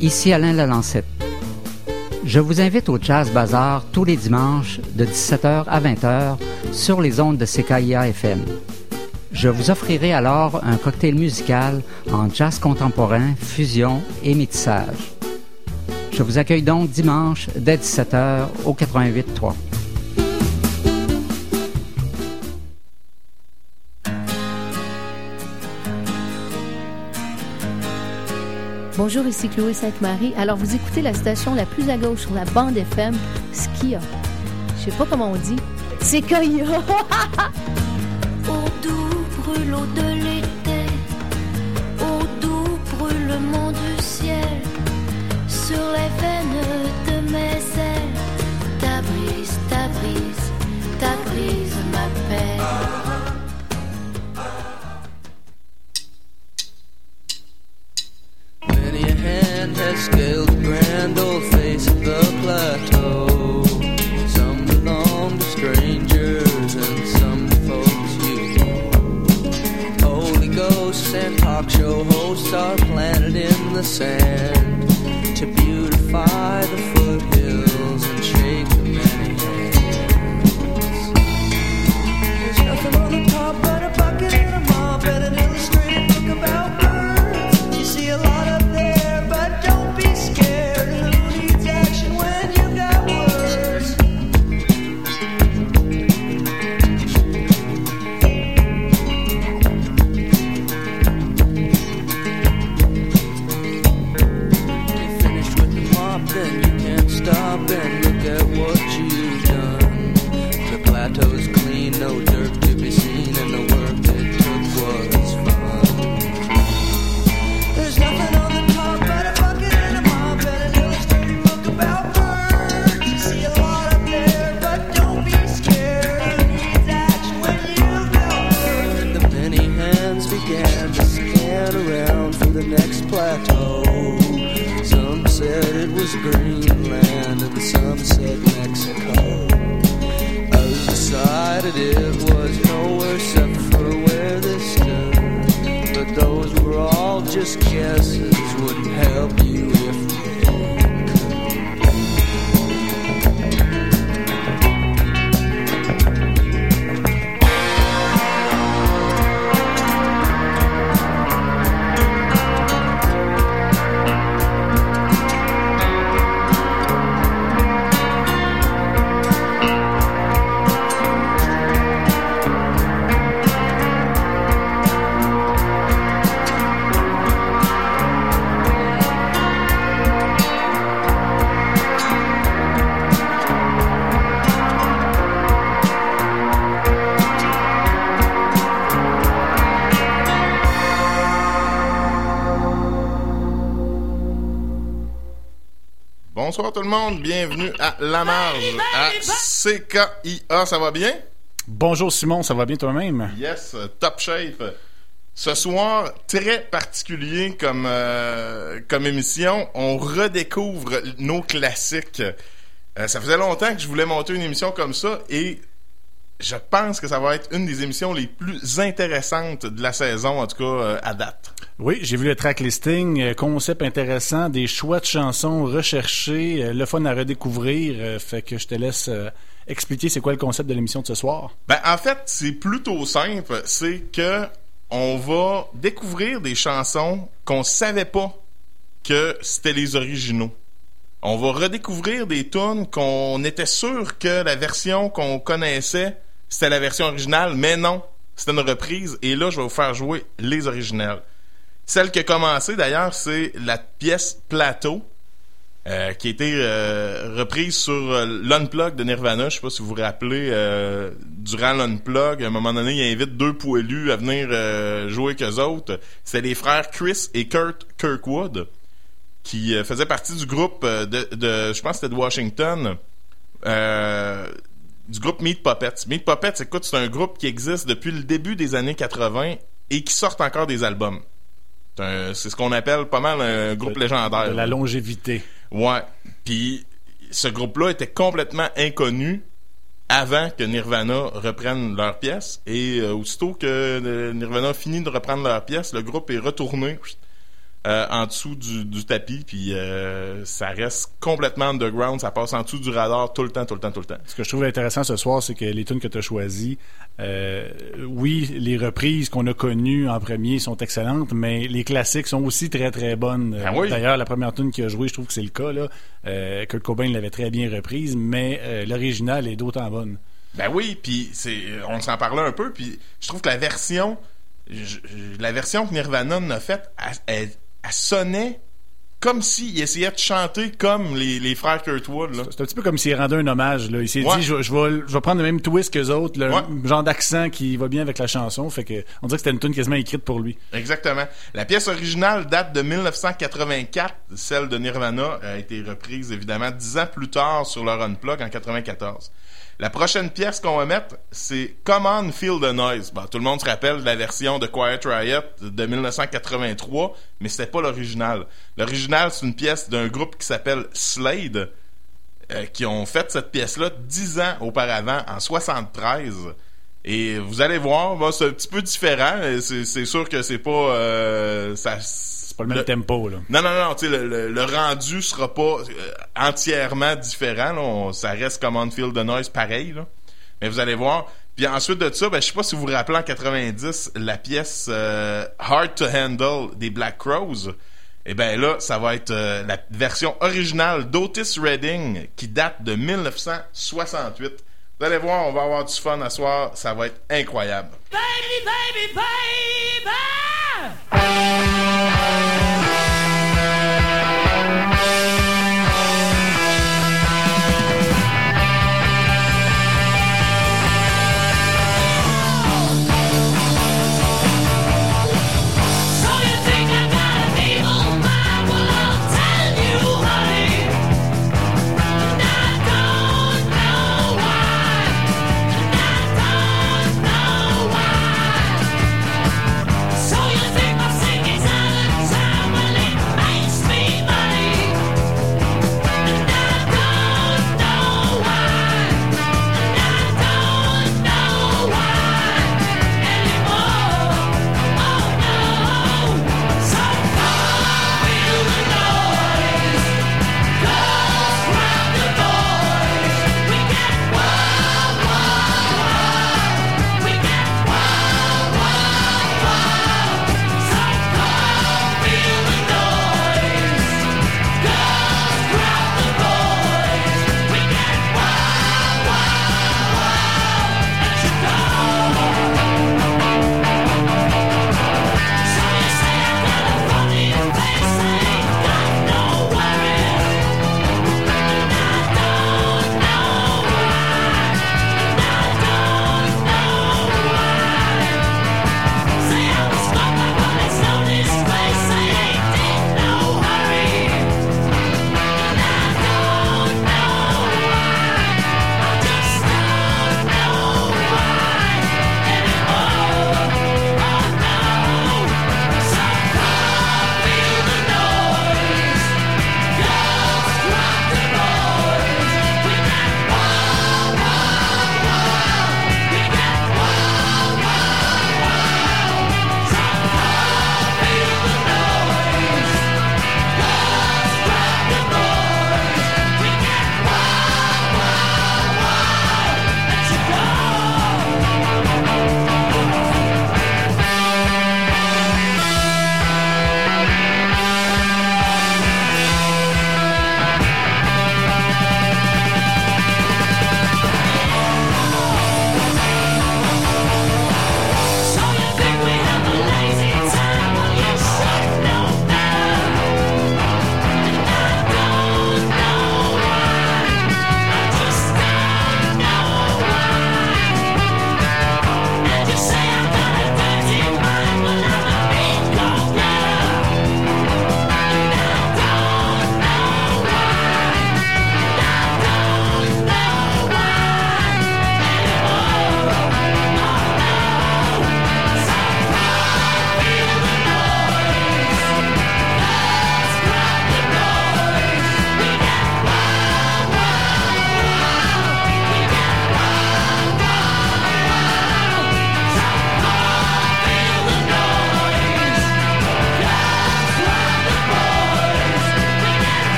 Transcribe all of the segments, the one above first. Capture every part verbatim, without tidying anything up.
ici Alain Lalancette. Je vous invite au Jazz Bazar tous les dimanches de dix-sept heures à vingt heures sur les ondes de C K I A F M. Je vous offrirai alors un cocktail musical en jazz contemporain, fusion et métissage. Je vous accueille donc dimanche dès dix-sept heures au quatre-vingt-huit point trois. Bonjour, ici Chloé Sainte-Marie. Alors, vous écoutez la station la plus à gauche sur la bande F M, C K I A. Je sais pas comment on dit. C K I A. Au doux brûlot de l'été, au doux brûlement du ciel, sur les veines de mes ailes, ta brise, ta brise, ta brise m'appelle. Many a hand has scaled the grand old face of the plateau. Some belong to strangers and some folks you know. Holy ghosts and talk show hosts are planted in the sand to beautify the foothills and shake the many hands. There's nothing on the top but a bucket and a mop and an illustrated book about birds. You see a lot up there, but don't be scared. Who needs action when you got words? You finished with the mop, then you can't stop and look at what you've done. The plateau's clean, no dirt to be seen, and the work it took was fun. There's nothing on the top but a bucket and a mop and an illustrated book about birds. You see a lot up there, but don't be scared. Who needs action when you've got words? And the many hands began to scan around for the next plateau. Some said it was Greenland and some said Mexico. Others decided it was nowhere except for where they stood. But those were all just guesses, wouldn't help you if they could. Bonsoir tout le monde, bienvenue à La Marge, à C K I A, ça va bien? Bonjour Simon, ça va bien toi-même? Yes, top shape. Ce soir, très particulier comme, euh, comme émission, on redécouvre nos classiques. Euh, ça faisait longtemps que je voulais monter une émission comme ça et je pense que ça va être une des émissions les plus intéressantes de la saison, en tout cas euh, à date. Oui, j'ai vu le track listing, euh, concept intéressant, des choix de chansons recherchés, euh, le fun à redécouvrir, euh, fait que je te laisse euh, expliquer c'est quoi le concept de l'émission de ce soir. Ben en fait, c'est plutôt simple, c'est que on va découvrir des chansons qu'on savait pas que c'était les originaux. On va redécouvrir des tunes qu'on était sûr que la version qu'on connaissait, c'était la version originale, mais non, c'était une reprise. Et là, je vais vous faire jouer les originales. Celle qui a commencé, d'ailleurs, c'est la pièce Plateau, euh, qui a été euh, reprise sur euh, l'Unplug de Nirvana. Je sais pas si vous vous rappelez, euh, durant l'Unplug, à un moment donné, il invite deux poilus à venir euh, jouer qu'eux autres. C'était les frères Chris et Kurt Kirkwood, qui euh, faisaient partie du groupe euh, de, de, je pense que c'était de Washington, euh, du groupe Meat Puppets. Meat Puppets, écoute, c'est un groupe qui existe depuis le début des années quatre-vingts et qui sort encore des albums. C'est, un, c'est ce qu'on appelle pas mal un groupe de, légendaire. De la longévité. Ouais. Puis ce groupe-là était complètement inconnu avant que Nirvana reprenne leur pièce. Et euh, aussitôt que euh, Nirvana a fini de reprendre leur pièce, le groupe est retourné euh, en dessous du, du tapis, puis euh, ça reste complètement underground, ça passe en dessous du radar tout le temps, tout le temps, tout le temps. Ce que je trouve intéressant ce soir, c'est que les tunes que tu as choisies, euh, oui, les reprises qu'on a connues en premier sont excellentes, mais les classiques sont aussi très, très bonnes. Ah oui? D'ailleurs, la première tune qu'il a jouée, je trouve que c'est le cas, là. Euh, Kurt Cobain l'avait très bien reprise, mais euh, l'original est d'autant bonne. Ben oui, puis c'est, on s'en parlait un peu, puis je trouve que la version, je, la version que Nirvana en a faite, elle, elle, elle sonnait comme s'il essayait de chanter comme les, les frères Kurtwood, là. C'est un petit peu comme s'il rendait un hommage, là. Il s'est ouais. dit, je, je, vais, je vais prendre le même twist qu'eux autres, le ouais. genre d'accent qui va bien avec la chanson. Fait que, on dirait que c'était une tune quasiment écrite pour lui. Exactement. La pièce originale date de dix-neuf cent quatre-vingt-quatre. Celle de Nirvana a été reprise, évidemment, dix ans plus tard sur leur Unplugged en quatre-vingt-quatorze. La prochaine pièce qu'on va mettre, c'est Come On, Feel the Noise. Bon, tout le monde se rappelle de la version de Quiet Riot de dix-neuf cent quatre-vingt-trois, mais c'était pas l'original. L'original, c'est une pièce d'un groupe qui s'appelle Slade, euh, qui ont fait cette pièce-là dix ans auparavant, en soixante-treize. Et vous allez voir, bon, c'est un petit peu différent. C'est, c'est sûr que c'est pas... Euh, ça, c'est pas le même le... tempo, là. Non, non, non, tu sais, le, le, le rendu sera pas euh, entièrement différent. Là. On, ça reste comme On Feel the Noise pareil, là. Mais vous allez voir. Puis ensuite de ça, ben, je sais pas si vous vous rappelez en quatre-vingt-dix, la pièce euh, Hard to Handle des Black Crowes. Et ben là, ça va être euh, la version originale d'Otis Redding qui date de dix-neuf cent soixante-huit. Vous allez voir, on va avoir du fun à soir. Ça va être incroyable. Baby, baby, baby! So you think my singing's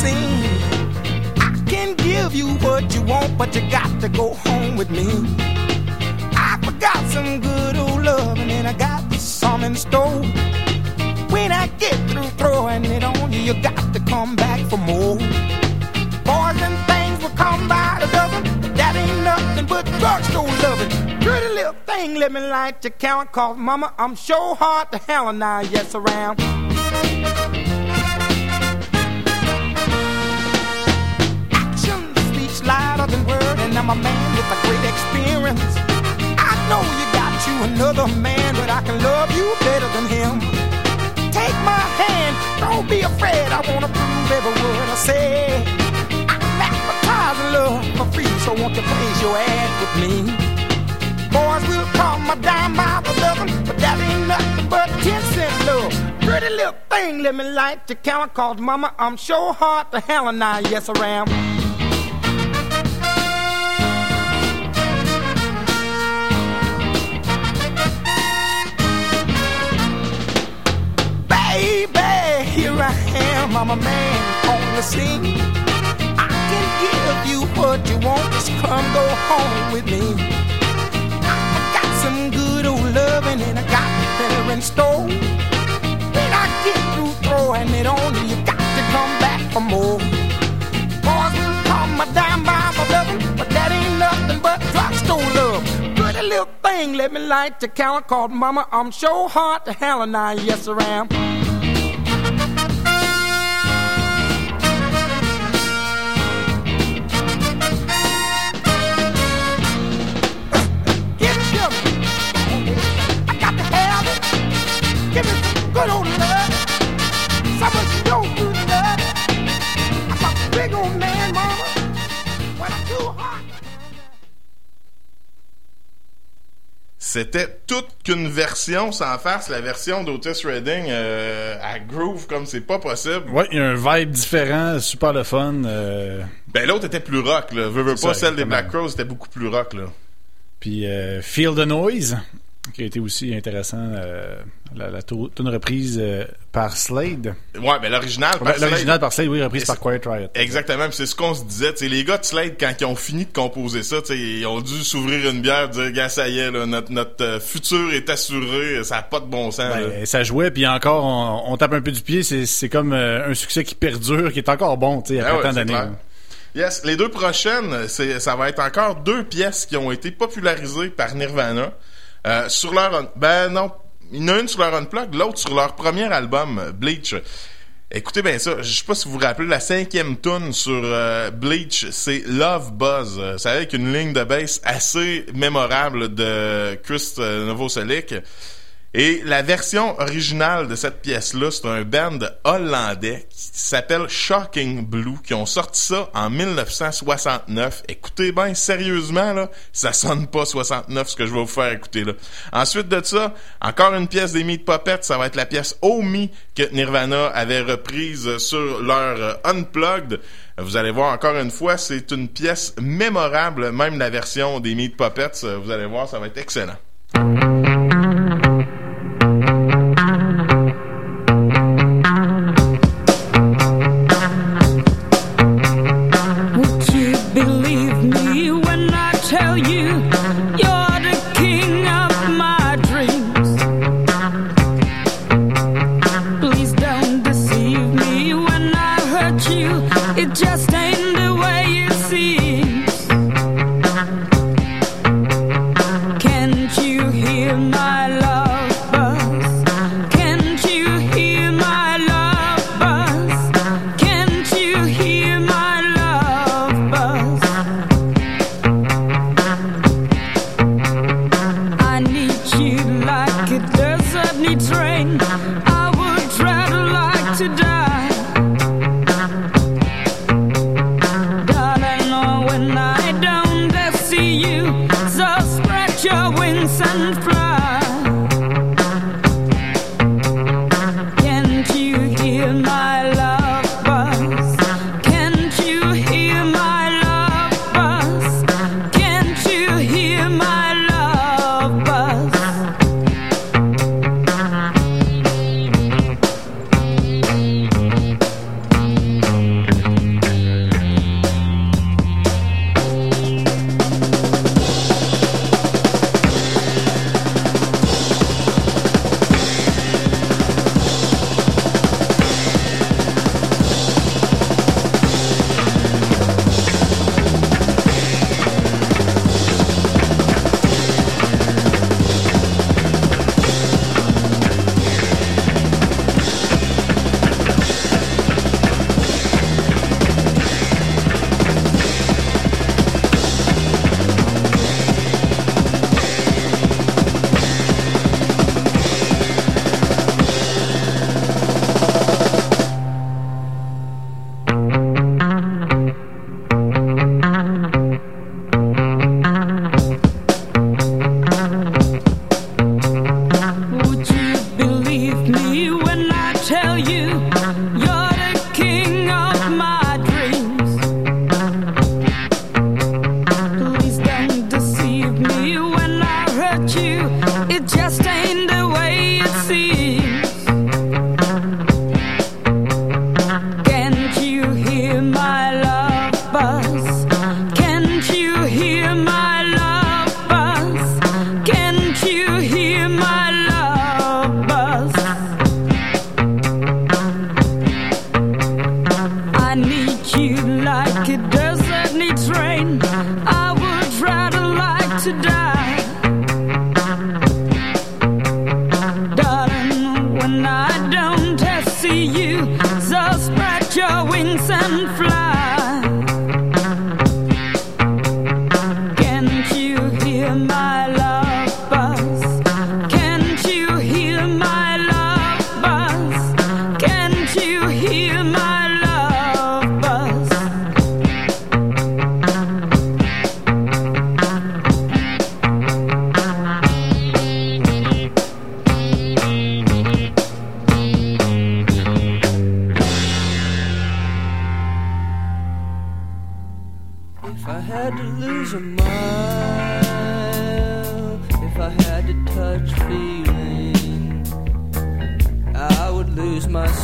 scene. I can give you what you want, but you got to go home with me. I forgot some good old love, and then I got some in store. When I get through throwing it on you, you got to come back for more. Boys and things will come by the dozen, but that ain't nothing but drugstore loving. Pretty little thing, let me light your count, cause mama, I'm sure hard to hell and I yes around. Action speaks louder than word, and I'm a man with a great experience. I know you got you another man, but I can love you better than him. Take my hand, don't be afraid, I wanna prove every word I say. I'm advertising love for free, so won't you place your ad with me? Boys will call my dime by the dozen, but that ain't nothing but ten cent love. Pretty little thing, let me light your count, cause mama, I'm sure hard to hell and I yes around. Baby, here I am, I'm a man on the scene. I can give you what you want, just come go home with me. I got some good old loving and I got better in store. When I get through throwing it on you, you got to come back for more. Boys will call my dime by my loving, but that ain't nothing but drugstore love. Pretty little thing, let me light your count, called mama, I'm sure hard to hell and I yes around. Give me some good old love, some of your good love. I'm a big old man, mama, when I'm too hot. C'était toute qu'une version sans farce, la version d'Otis Redding euh, à groove comme c'est pas possible. Ouais, il y a un vibe différent, super le fun. Euh... Ben l'autre était plus rock, là. Veux, veux pas, ça, celle des Black Crowes était beaucoup plus rock, là. Puis euh, Feel the Noise, qui a été aussi intéressant, euh, la, la tour, une reprise euh, par Slade. Ouais, ben l'original par ouais, Slade. L'original par Slade, oui, reprise par Quiet Riot. Exactement, puis c'est ce qu'on se disait. T'sais, les gars de Slade, quand ils ont fini de composer ça, ils ont dû s'ouvrir une bière et dire « Gars, ça y est, là, notre, notre euh, futur est assuré, ça n'a pas de bon sens. Ben, » là. Ça jouait, puis encore, on, on tape un peu du pied. C'est, c'est comme euh, un succès qui perdure, qui est encore bon, tu sais, après ah ouais, tant d'années. Clair. Yes, les deux prochaines, c'est, ça va être encore deux pièces qui ont été popularisées par Nirvana. Euh, sur leur... Ben non, il y en a une sur leur Unplugged, l'autre sur leur premier album, Bleach. Écoutez bien ça, je sais pas si vous vous rappelez, la cinquième tune sur euh, Bleach, c'est Love Buzz. C'est avec une ligne de bass assez mémorable de Chris Novoselic. Et la version originale de cette pièce-là, c'est un band hollandais qui s'appelle Shocking Blue, qui ont sorti ça en dix-neuf cent soixante-neuf. Écoutez bien, sérieusement, là, ça sonne pas soixante-neuf ce que je vais vous faire écouter là. Ensuite de ça, encore une pièce des Meat Puppets, ça va être la pièce Oh Me que Nirvana avait reprise sur leur Unplugged. Vous allez voir encore une fois, c'est une pièce mémorable, même la version des Meat Puppets. Vous allez voir, ça va être excellent.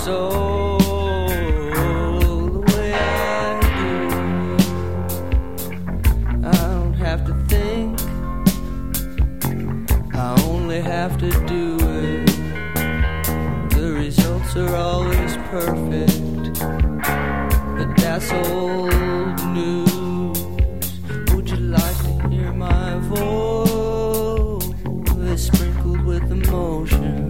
soul the way I do. I don't have to think, I only have to do it. The results are always perfect, but that's old news. Would you like to hear my voice sprinkled with emotion?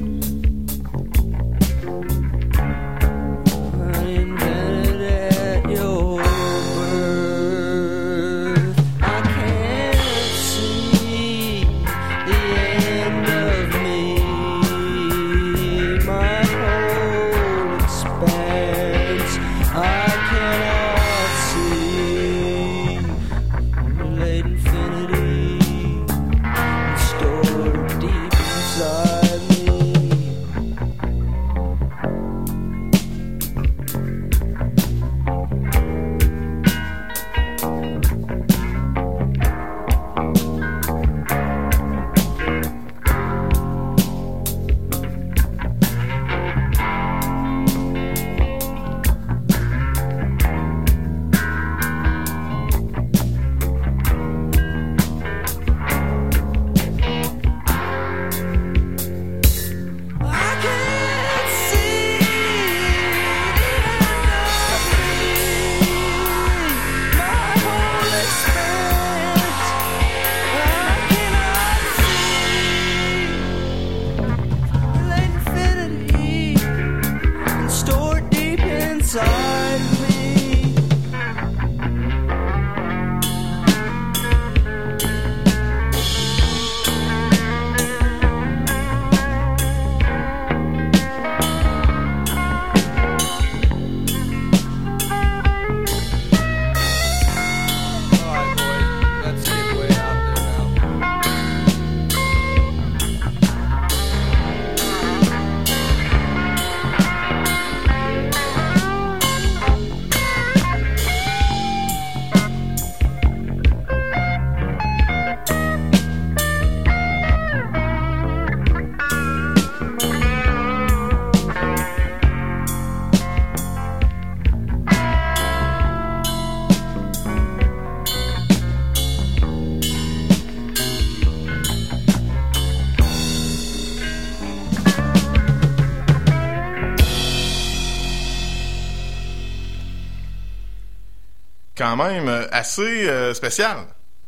Quand même assez euh, spécial.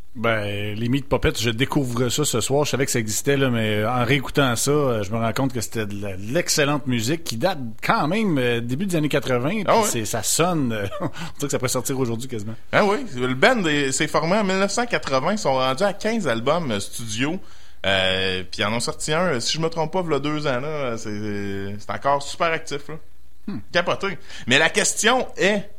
Ben, les Meat Puppets, je découvre ça ce soir. Je savais que ça existait, là, mais en réécoutant ça, je me rends compte que c'était de, la, de l'excellente musique qui date quand même euh, début des années quatre-vingts. Ah Puis ouais? c'est, ça sonne. Euh, on dirait que ça pourrait sortir aujourd'hui quasiment. Ah oui, le band est, s'est formé en dix-neuf cent quatre-vingts. Ils sont rendus à quinze albums euh, studio. Euh, puis ils en ont sorti un, si je me trompe pas, il y a deux ans. Là, c'est, c'est encore super actif. Là. Hmm. Capoté. Mais la question est...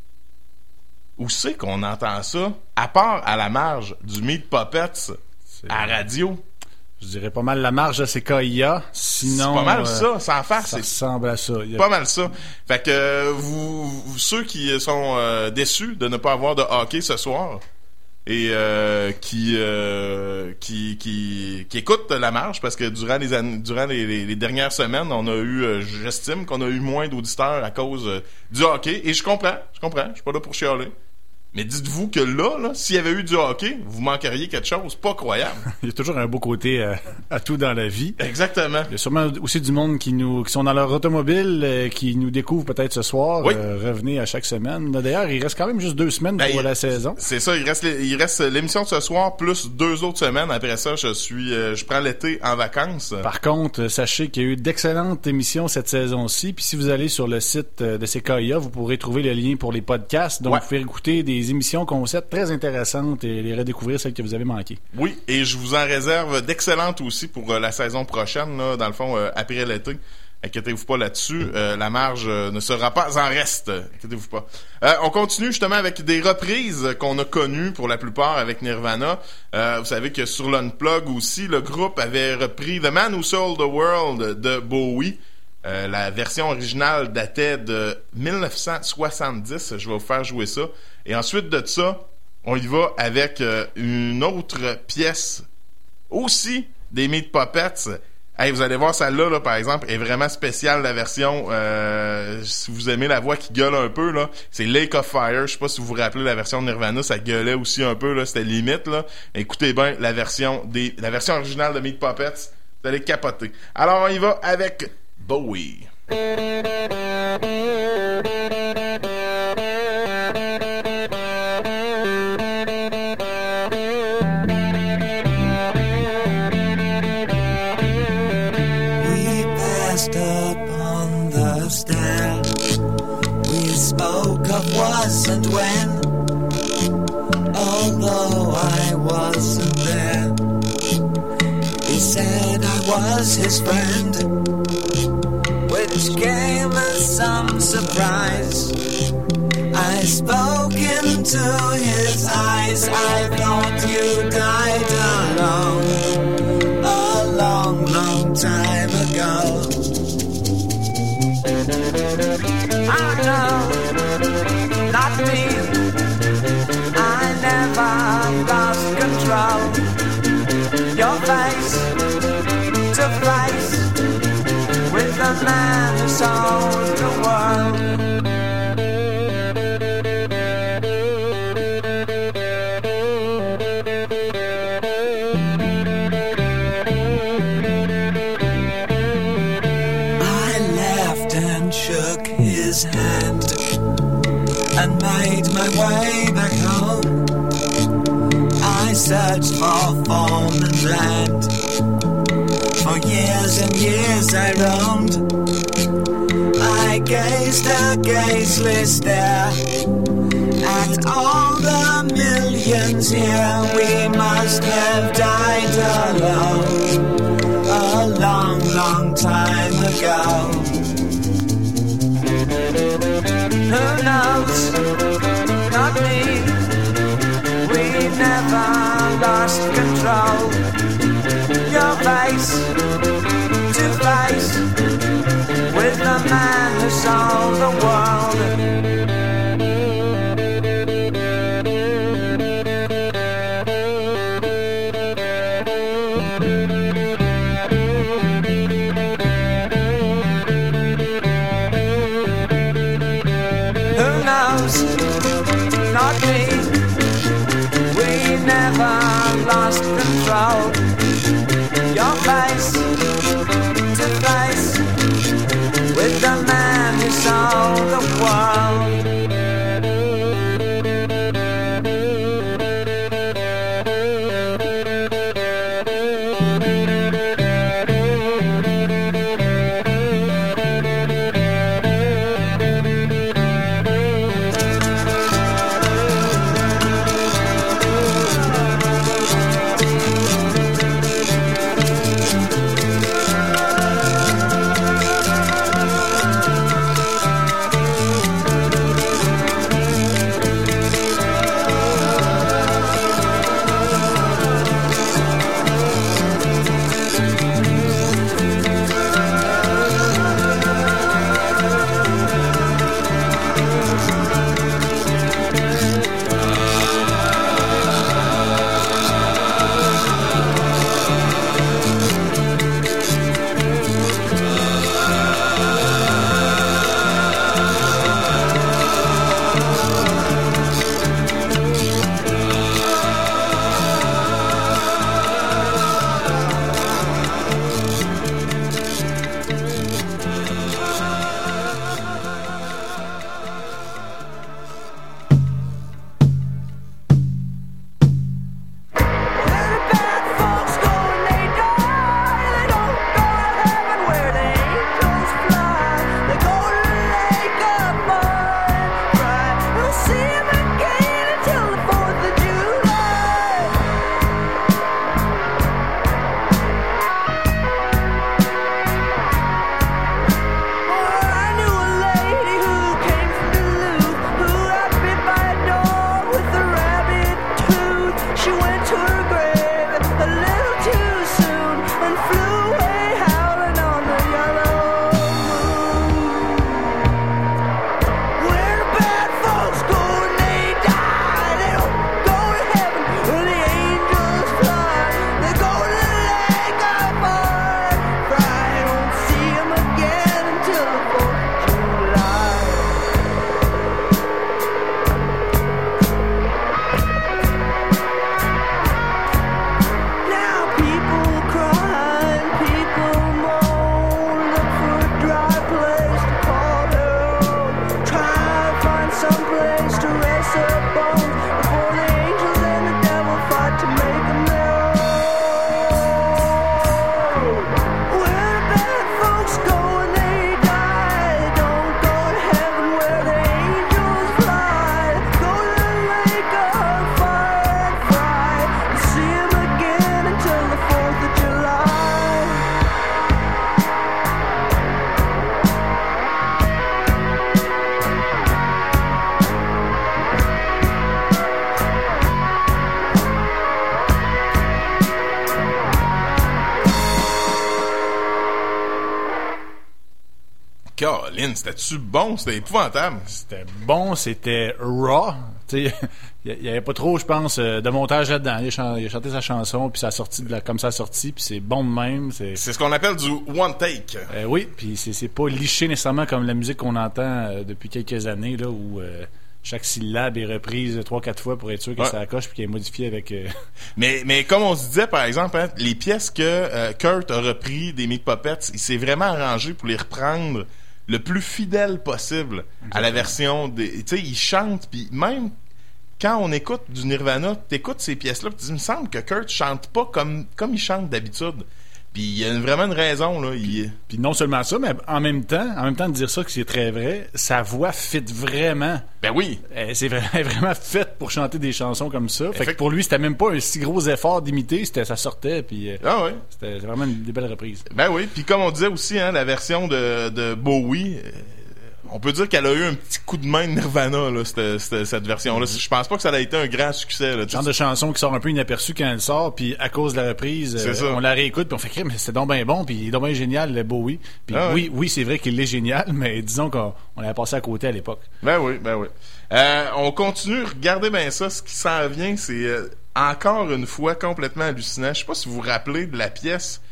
Où c'est qu'on entend ça, à part à la marge du Meat Puppets c'est... à radio? Je dirais pas mal la marge à C K I A. Sinon, c'est pas mal euh, ça, sans faire. Ça c'est ressemble à ça. A... Pas mal ça. Fait que euh, vous, vous, ceux qui sont euh, déçus de ne pas avoir de hockey ce soir et euh, qui, euh, qui qui qui écoutent la marge, parce que durant les années, durant les, les, les dernières semaines, on a eu, euh, j'estime qu'on a eu moins d'auditeurs à cause euh, du hockey. Et je comprends, je comprends. Je suis pas là pour chialer. Mais dites-vous que là, là, s'il y avait eu du hockey, vous manqueriez quelque chose pas croyable. Il y a toujours un beau côté euh, à tout dans la vie. Exactement. Il y a sûrement aussi du monde qui nous qui sont dans leur automobile, euh, qui nous découvre peut-être ce soir. Oui. Euh, revenez à chaque semaine. D'ailleurs, il reste quand même juste deux semaines ben, pour la saison. C'est ça, il reste il reste l'émission de ce soir plus deux autres semaines. Après ça, je suis euh, je prends l'été en vacances. Par contre, sachez qu'il y a eu d'excellentes émissions cette saison-ci. Puis si vous allez sur le site de C K I A, vous pourrez trouver le lien pour les podcasts. Donc, ouais. vous pouvez écouter des émissions concept très intéressantes et les redécouvrir, celles que vous avez manquées. Oui, et je vous en réserve d'excellentes aussi pour euh, la saison prochaine, là, dans le fond, euh, après l'été. Inquiétez-vous pas là-dessus. Euh, la marge euh, ne sera pas en reste. Inquiétez-vous pas. Euh, on continue justement avec des reprises qu'on a connues pour la plupart avec Nirvana. Euh, vous savez que sur l'Unplug aussi, le groupe avait repris The Man Who Sold the World de Bowie. Euh, la version originale datait de dix-neuf cent soixante-dix. Je vais vous faire jouer ça. Et ensuite de ça, on y va avec euh, une autre pièce aussi des Meat Puppets Hey, vous allez voir, celle-là, là, par exemple, est vraiment spéciale, la version, euh, si vous aimez la voix qui gueule un peu, là, c'est Lake of Fire. Je sais pas si vous vous rappelez la version de Nirvana, ça gueulait aussi un peu, là, c'était limite, là. Écoutez bien la version des, la version originale de Meat Puppets, vous allez capoter. Alors, on y va avec Bowie. Upon the stair, we spoke of was and when, although I wasn't there. He said I was his friend, which came as some surprise. I spoke into his eyes. I thought you died alone a long, long time ago. I know, not me. I never lost control. Your face to face with the man who sold the world. His hand and made my way back home. I searched for form and land. For years and years I roamed. I gazed a gazeless stare at all the millions here. We must have died alone a long, long time ago. Who knows? Not me. We never lost control. Your face to face with the man who sold the world. Not me. We never lost control. Your face to face with the man who sold the world. Colin, c'était-tu bon? C'était épouvantable. C'était bon, c'était raw. Il n'y avait pas trop, je pense, de montage là-dedans. Il a, chan- il a chanté sa chanson, puis ça a sorti de la, comme ça a sorti, puis c'est bon de même. C'est, c'est ce qu'on appelle du one take. Euh, oui, puis c'est, c'est pas liché nécessairement comme la musique qu'on entend euh, depuis quelques années, là, où euh, chaque syllabe est reprise trois quatre fois pour être sûr que ouais. ça accroche, puis qu'elle est modifiée avec... Euh... Mais, mais comme on se disait, par exemple, hein, les pièces que euh, Kurt a repris des Meat Puppets, il s'est vraiment arrangé pour les reprendre le plus fidèle possible exactement. À la version des... Tu sais, il chante, puis même quand on écoute du Nirvana, t'écoutes ces pièces-là, puis il me semble que Kurt chante pas comme, comme il chante d'habitude. Puis il y a vraiment une raison, là. Il... Puis, puis non seulement ça, mais en même temps, en même temps de dire ça que c'est très vrai, sa voix fit vraiment. Ben oui. Euh, c'est vraiment, vraiment faite pour chanter des chansons comme ça. Fait que pour lui, c'était même pas un si gros effort d'imiter, c'était ça sortait, puis euh, ah ouais. c'était, c'était vraiment une des belles reprises. Ben oui. Puis comme on disait aussi, hein, la version de, de Bowie. Euh, on peut dire qu'elle a eu un petit coup de main de Nirvana, là, cette, cette, cette version-là. Mm-hmm. Je pense pas que ça a été un grand succès. Là, le genre de chanson qui sort un peu inaperçue quand elle sort, puis à cause de la reprise, euh, on la réécoute, puis on fait mais c'est donc bien bon, puis il est donc bien génial, le Bowie. Puis ah, oui, ouais. oui, c'est vrai qu'il est génial, mais disons qu'on on l'avait passé à côté à l'époque. Ben oui, ben oui. Euh, on continue, regardez bien ça, ce qui s'en vient, c'est euh, encore une fois complètement hallucinant. Je sais pas si vous vous rappelez de la pièce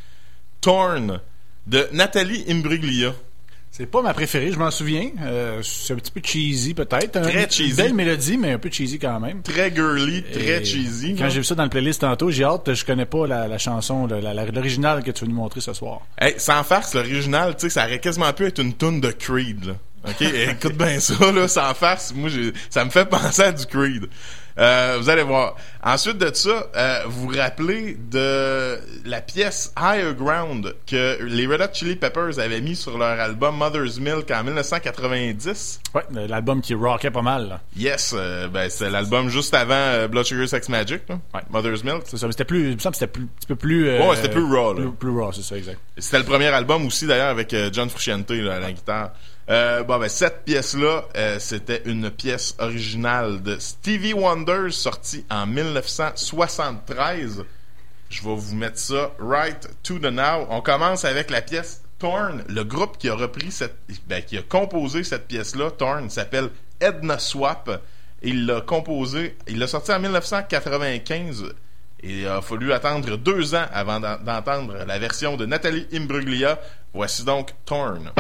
Torn de Nathalie Imbruglia. C'est pas ma préférée, je m'en souviens. Euh, c'est un petit peu cheesy, peut-être. Très un, cheesy. Une belle mélodie, mais un peu cheesy quand même. Très girly, très Et cheesy. Quand non? j'ai vu ça dans le playlist tantôt, j'ai hâte, je connais pas la, la chanson, la, la, l'original que tu veux nous montrer ce soir. Hey, sans farce, l'original, tu sais, ça aurait quasiment pu être une toune de Creed, là. OK? Écoute bien ça, là, sans farce. Moi, j'ai, ça me fait penser à du Creed. Euh, vous allez voir. Ensuite de ça, euh, vous vous rappelez de la pièce Higher Ground que les Red Hot Chili Peppers avaient mis sur leur album Mother's Milk en dix-neuf cent quatre-vingt-dix. Ouais, l'album qui rockait pas mal, là. Yes, euh, ben c'est l'album juste avant euh, Blood Sugar Sex Magic, là. Ouais. Mother's Milk. C'est ça, mais c'était plus, il me semble que c'était plus, un petit peu plus. Euh, ouais, c'était plus raw, là. Plus, plus raw, c'est ça, exact. C'était le premier album aussi d'ailleurs avec euh, John Frusciante là, à la guitare. Euh, bon ben cette pièce-là, euh, c'était une pièce originale de Stevie Wonder sortie en dix-neuf cent soixante-treize. Je vais vous mettre ça right to the now. On commence avec la pièce Torn. Le groupe qui a repris cette, ben, qui a composé cette pièce-là, Torn, s'appelle Edna Swap. Et il l'a composé, il l'a sorti en dix-neuf cent quatre-vingt-quinze. Et il a fallu attendre deux ans avant d'entendre la version de Nathalie Imbruglia. Voici donc Torn.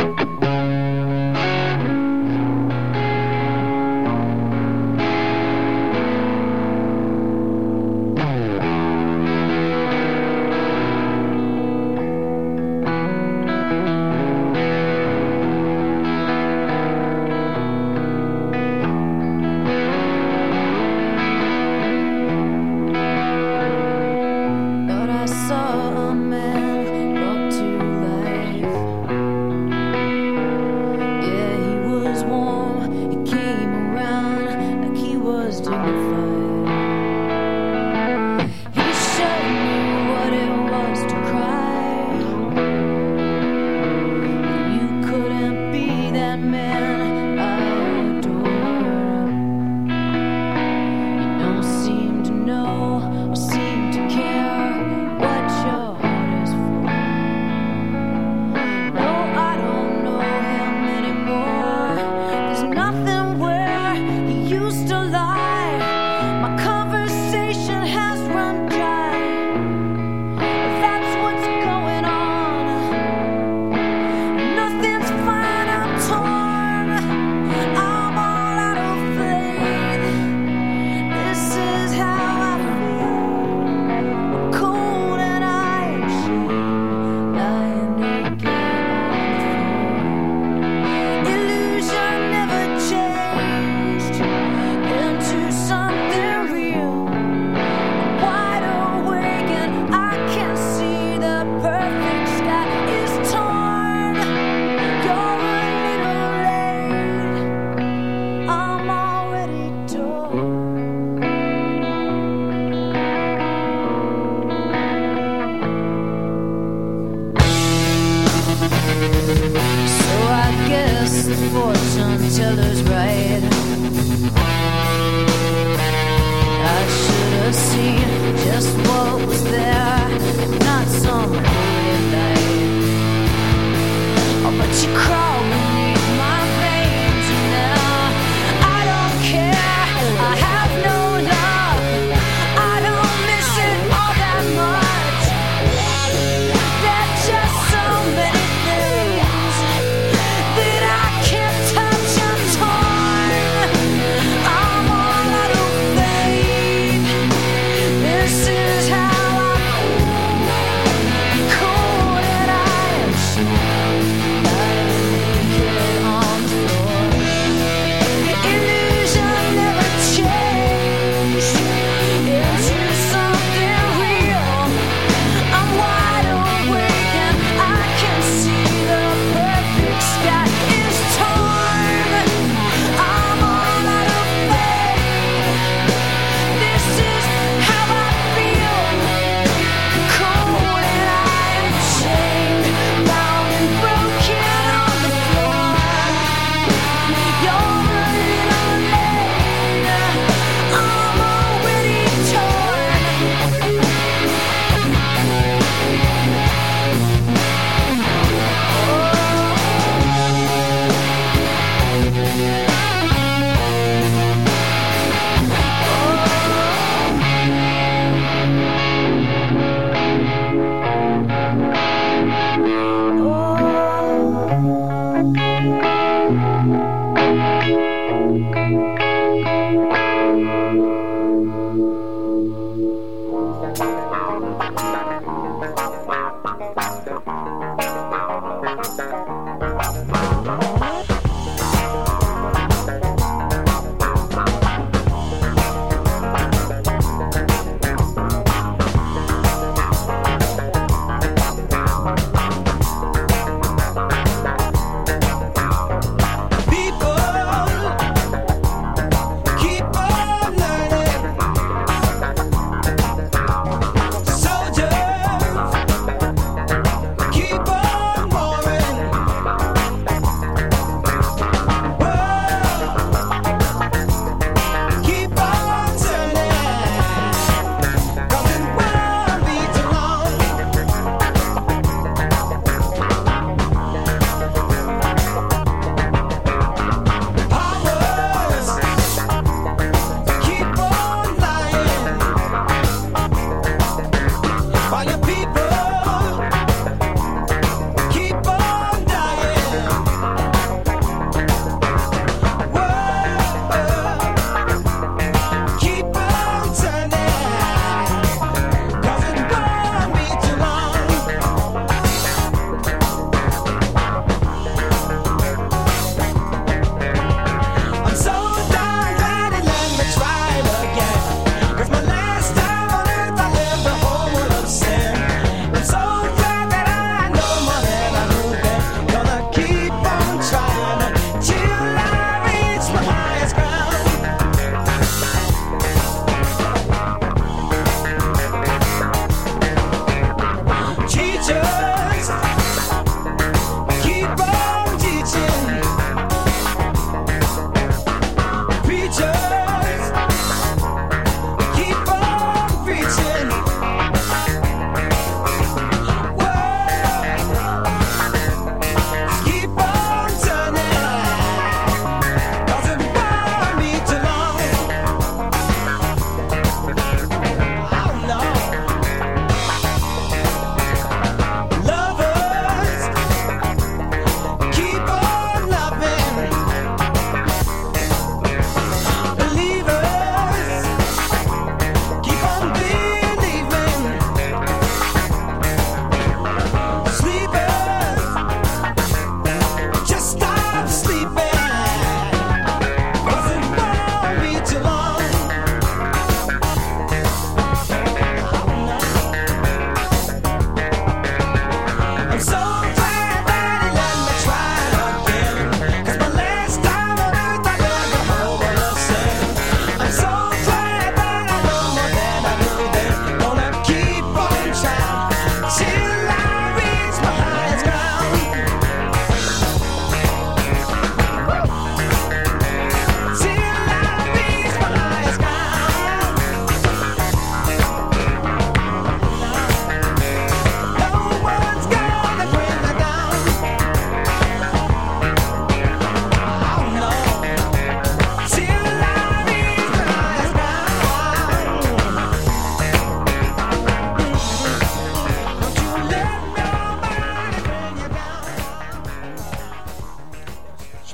But you crawled with me.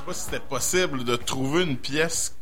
pas si c'était possible de trouver une pièce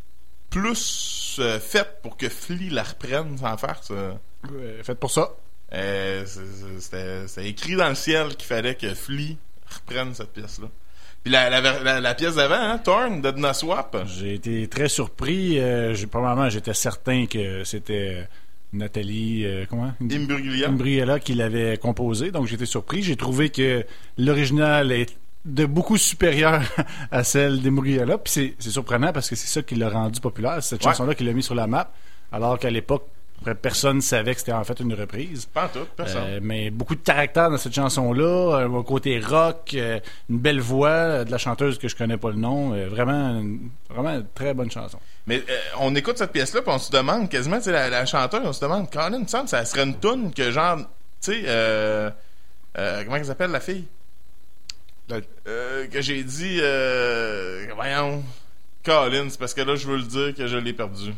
plus euh, faite pour que Flea la reprenne sans faire ça. Euh, faite pour ça. Euh, c'est, c'est, c'était, c'était écrit dans le ciel qu'il fallait que Flea reprenne cette pièce-là. Puis la, la, la, la pièce d'avant, hein, Torn, d'Edna Swap. J'ai été très surpris. Euh, j'ai, probablement, j'étais certain que c'était Nathalie... Euh, comment? Imbruglia. Imbruglia qui l'avait composé. Donc, j'ai été surpris. J'ai trouvé que l'original est de beaucoup supérieure à celle d'Imbruglia. Puis c'est, c'est surprenant parce que c'est ça qui l'a rendu populaire. C'est cette ouais. chanson-là qui l'a mis sur la map. Alors qu'à l'époque, personne ne savait que c'était en fait une reprise. Pas en tout, personne. Euh, mais beaucoup de caractère dans cette chanson-là, un côté rock, euh, une belle voix euh, de la chanteuse que je connais pas le nom. Euh, vraiment, une, vraiment une très bonne chanson. Mais euh, on écoute cette pièce-là puis on se demande quasiment, tu sais, la, la chanteuse, on se demande, Colin, il me semble, ça serait une toune que genre, tu sais, euh, euh, comment elle s'appelle la fille? La, euh, que j'ai dit, euh, voyons, Colin, c'est parce que là, je veux le dire que je l'ai perdu.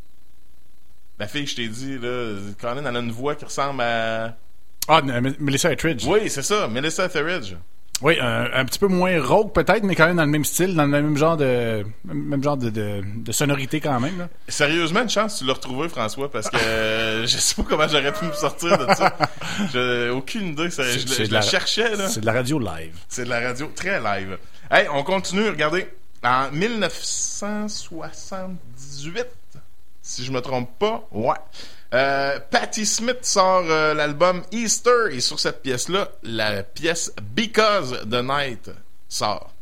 La fille, je t'ai dit, là, Colin, elle a une voix qui ressemble à... Ah, M- Melissa Etheridge. Oui, c'est ça, Melissa Etheridge. Oui, un, un petit peu moins rock peut-être, mais quand même dans le même style, dans le même genre de même genre de, de, de sonorité quand même. Là. Sérieusement, une chance tu l'as retrouvé, François, parce que euh, je sais pas comment j'aurais pu me sortir de ça. J'ai aucune idée, ça, c'est, je, c'est je la, la cherchais. Là. C'est de la radio live. C'est de la radio très live. Hey, on continue, regardez. En dix-neuf cent soixante-dix-huit, si je me trompe pas, ouais. Euh, Patti Smith sort euh, l'album Easter et sur cette pièce-là, la pièce Because the Night sort.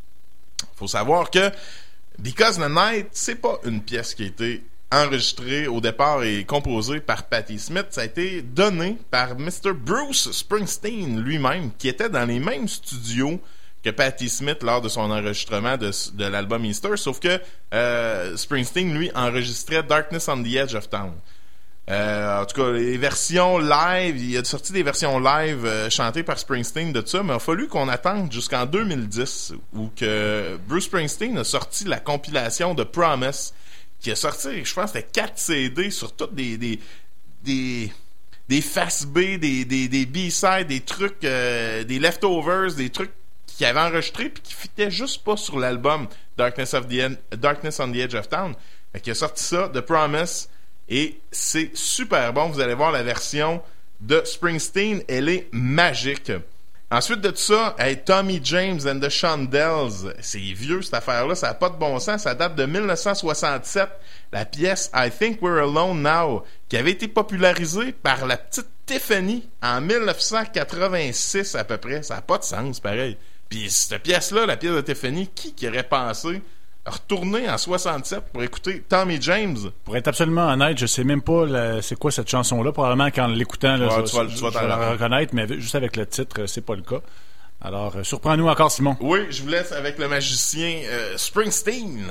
Faut savoir que Because the Night, c'est pas une pièce qui a été enregistrée au départ et composée par Patti Smith. Ça a été donné par mister Bruce Springsteen lui-même, qui était dans les mêmes studios que Patti Smith lors de son enregistrement de, de l'album Easter, sauf que euh, Springsteen, lui, enregistrait Darkness on the Edge of Town. Euh, en tout cas, les versions live, il a sorti des versions live euh, chantées par Springsteen de ça, mais il a fallu qu'on attende jusqu'en deux mille dix où que Bruce Springsteen a sorti la compilation de Promise, qui a sorti, je pense, c'était quatre C D sur toutes des des des, des face B, des des des B-sides, des trucs, euh, des leftovers, des trucs qu'il avait enregistrés puis qui fitaient juste pas sur l'album Darkness of the End, Darkness on the Edge of Town. Fait qu'il a sorti ça, The Promise. Et c'est super bon. Vous allez voir la version de Springsteen. Elle est magique. Ensuite de tout ça, hey, Tommy James and the Shondells. C'est vieux, cette affaire-là. Ça n'a pas de bon sens. Ça date de dix-neuf cent soixante-sept. La pièce I Think We're Alone Now, qui avait été popularisée par la petite Tiffany en dix-neuf cent quatre-vingt-six à peu près. Ça n'a pas de sens, pareil. Puis cette pièce-là, la pièce de Tiffany, qui, qui aurait pensé retourner en soixante-sept pour écouter Tommy James? Pour être absolument honnête, je sais même pas la, c'est quoi cette chanson-là. Probablement qu'en l'écoutant, là, ouais, je, tu vas, je, tu vas je vais la reconnaître, mais juste avec le titre, c'est pas le cas. Alors, euh, surprends-nous encore, Simon. Oui, je vous laisse avec le magicien euh, Springsteen.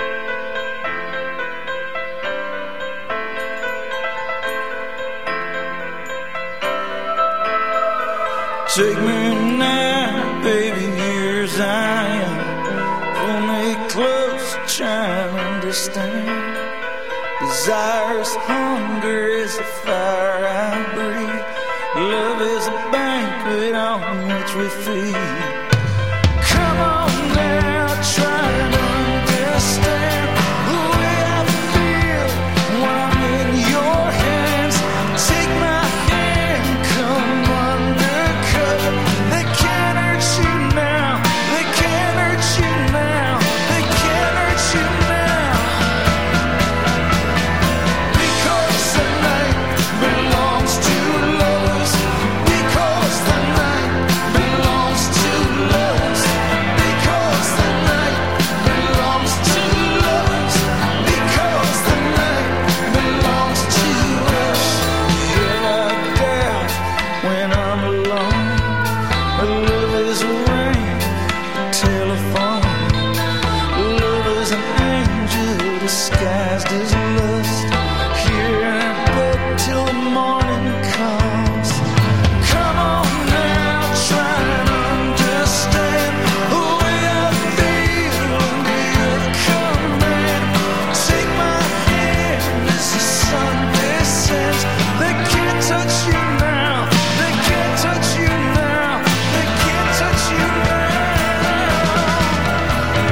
Take me now, baby, here's I am. Pull me close, try to understand. Desire's hunger is the fire I breathe. Love is a banquet on which we feed. Come on now, try to understand the way I feel when I'm in your hands. Take my hand, come undercover. They can't hurt you now. They can't hurt you now. They can't hurt you now. Because the night belongs to lovers. Because the night belongs to lovers. Because the night belongs to lovers. Because the night belongs to us. Yeah, I doubt when I'm alone. Love is a ring, telephone. Love is an angel disguised as lust. Here I go till the morning comes. Come on now, try and understand the way I feel under your command. Take my hand as the sun descends. They can't touch you now. They can't touch you now. They can't touch you now.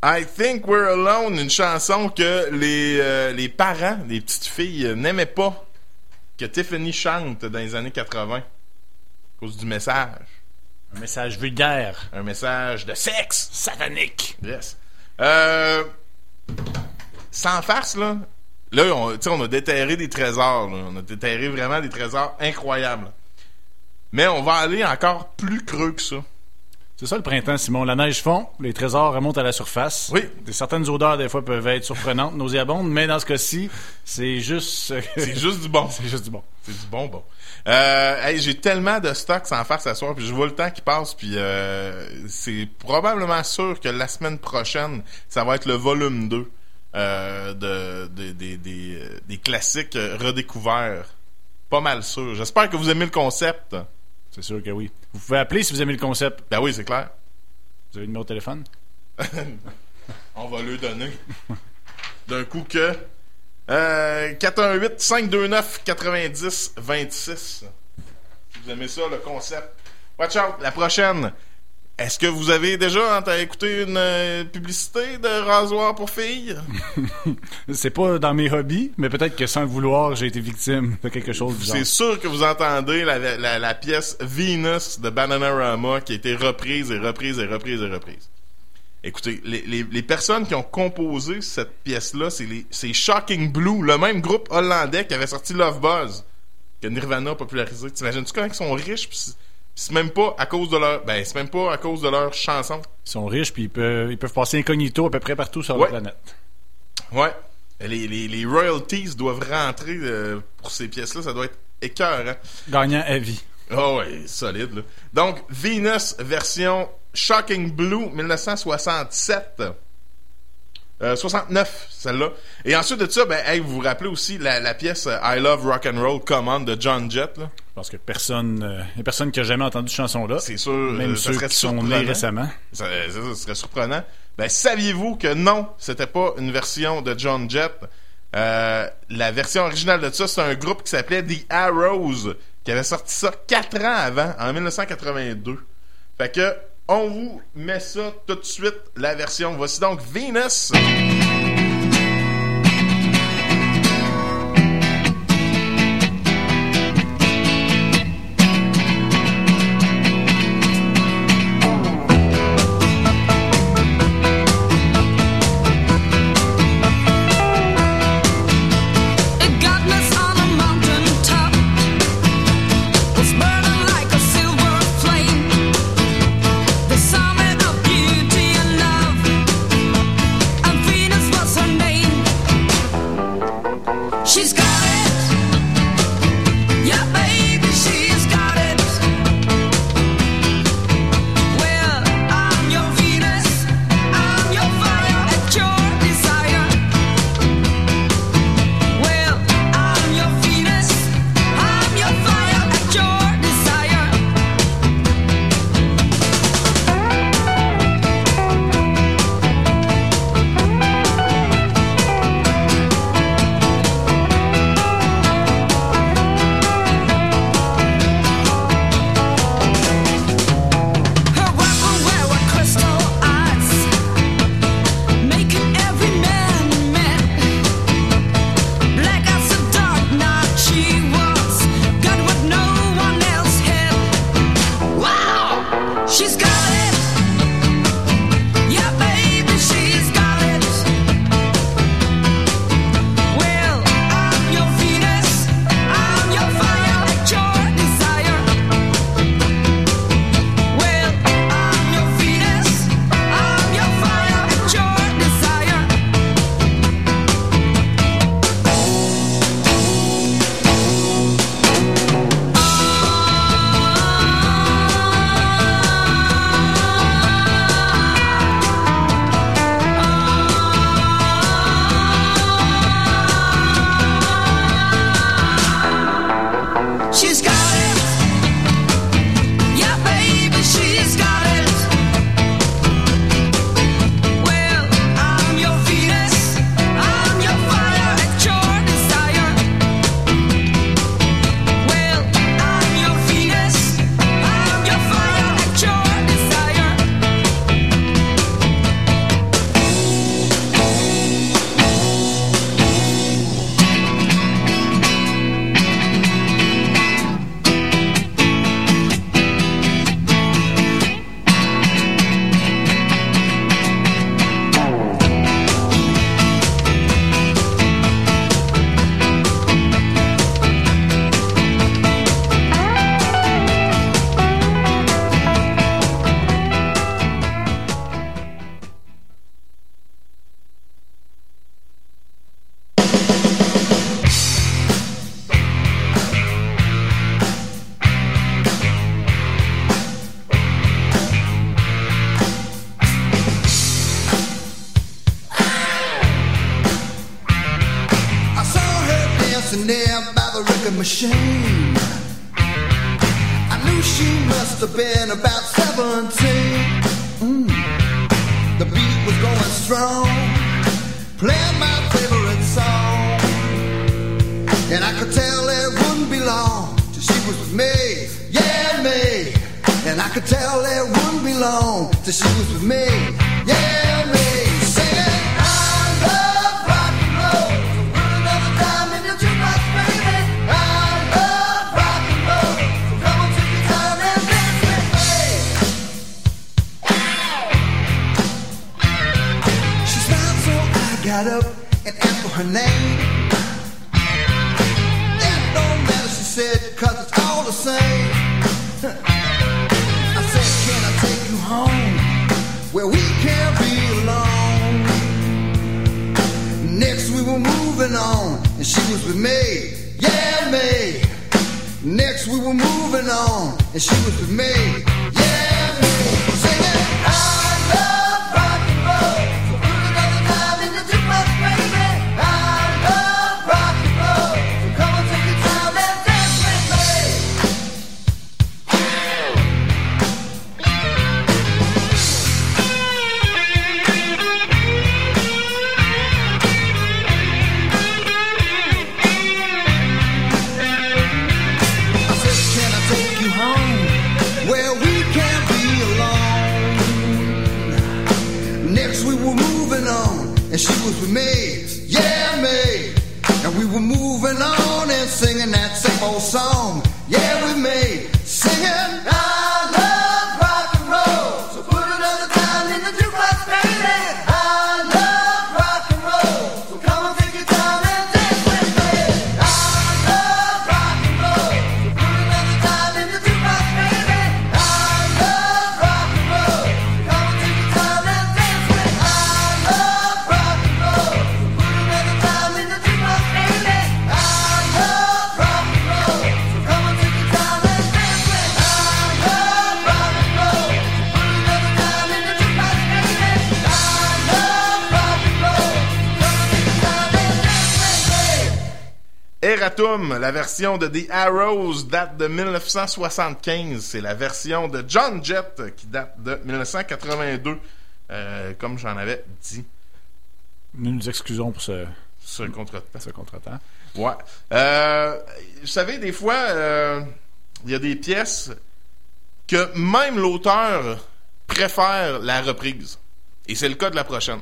I Think We're Alone, une chanson que les, euh, les parents, les petites filles, euh, n'aimaient pas que Tiffany chante dans les années quatre-vingts à cause du message. Un message vulgaire. Un message de sexe satanique. Yes. Euh, sans farce, là, là on, on a déterré des trésors. Là. On a déterré vraiment des trésors incroyables. Mais on va aller encore plus creux que ça. C'est ça le printemps, Simon. La neige fond, les trésors remontent à la surface. Oui. Des, certaines odeurs, des fois, peuvent être surprenantes, nauséabondes, mais dans ce cas-ci, c'est juste... c'est juste du bon. C'est juste du bon. C'est du bon, bon. Euh, hey, j'ai tellement de stocks sans faire ce soir, puis je vois le temps qui passe, puis euh, c'est probablement sûr que la semaine prochaine, ça va être le volume deux euh, de, de, de, de, des, des classiques redécouverts. Pas mal sûr. J'espère que vous aimez le concept. C'est sûr que oui. Vous pouvez appeler si vous aimez le concept. Ben oui, c'est clair. Vous avez le numéro de téléphone? On va le donner. D'un coup que... Euh, quatre un huit, cinq deux neuf, quatre-vingt-dix, vingt-six. Si vous aimez ça, le concept. Watch out, la prochaine. Est-ce que vous avez déjà écouté une euh, publicité de rasoir pour filles? C'est pas dans mes hobbies, mais peut-être que sans le vouloir, j'ai été victime de quelque chose du genre. C'est sûr que vous entendez la, la, la pièce Venus de Bananarama qui a été reprise et reprise et reprise et reprise. Écoutez, les, les, les personnes qui ont composé cette pièce-là, c'est, les, c'est Shocking Blue, le même groupe hollandais qui avait sorti Love Buzz, que Nirvana a popularisé. T'imagines-tu comment ils sont riches? Pis c'est même pas à cause de leur... Ben, c'est même pas à cause de leur chanson. Ils sont riches, puis ils peuvent, ils peuvent passer incognito à peu près partout sur ouais. la planète. Ouais. Les, les, les royalties doivent rentrer euh, pour ces pièces-là. Ça doit être écœurant. Gagnant à vie. Ah oh ouais, solide, là. Donc, Venus, version Shocking Blue, dix-neuf cent soixante-sept. Euh, soixante-neuf, celle-là. Et ensuite de ça, ben, hey, vous vous rappelez aussi la, la pièce euh, I Love Rock and Roll Command de John Jett, là? Parce que personne, euh, y a personne qui a jamais entendu cette chanson-là. C'est sûr. Même euh, ça ceux serait qui sont nés récemment. Ça, ça, ça serait surprenant. Ben, saviez-vous que non, c'était pas une version de John Jett? Euh, la version originale de ça, c'est un groupe qui s'appelait The Arrows, qui avait sorti ça quatre ans avant, en dix-neuf cent quatre-vingt-deux. Fait que, on vous met ça tout de suite, la version. Voici donc Venus. machine. I knew she must have been about seventeen. Mm. The beat was going strong, playing my favorite song, and I could tell it wouldn't be long till she was with me, yeah, me. And I could tell it wouldn't be long till she was with me, yeah, me. Singing, I love rock and roll, so put another dime in your jukebox, baby. I love rock and roll, so come on, take your time and dance with me. She smiled, so I got up and asked for her name. That don't matter, she said, 'cause it's all the same. I said, can I take you home where we can't be alone? Next we were moving on, and she was with me, yeah, me. Next we were moving on, and she was with me, yeah, me. Singing, I love rock and roll, so put another time in the jukebox, baby. I love rock and roll, so come on, take your time and dance with me. I said, can I take you home where we can't be alone? Next we were moving on, and she was with me, yeah, me. And we were moving on and singing that same old song, yeah, with me. Singing, I love rock and roll, so put another time in the jukebox, baby. I love rock and roll, so come on, take your time and dance with me. I love rock and roll, so put another time in the jukebox, baby. I love rock and roll, so come on, take your time and dance with me. I love rock and roll, so put another time in the jukebox, baby. I love rock and roll, so come on, take your time and dance with me. I love rock and roll, so put another time in the jukebox, baby. I love rock and roll, so come on, take your time and dance with me. Eratum, la version de The Arrows date de dix-neuf cent soixante-quinze. C'est la version de John Jett qui date de dix-neuf cent quatre-vingt-deux, euh, comme j'en avais dit. Nous nous excusons pour ce, Ce contretemps. ce contretemps. Ouais. Euh, vous savez, des fois, euh, il y a des pièces que même l'auteur préfère la reprise. Et c'est le cas de la prochaine.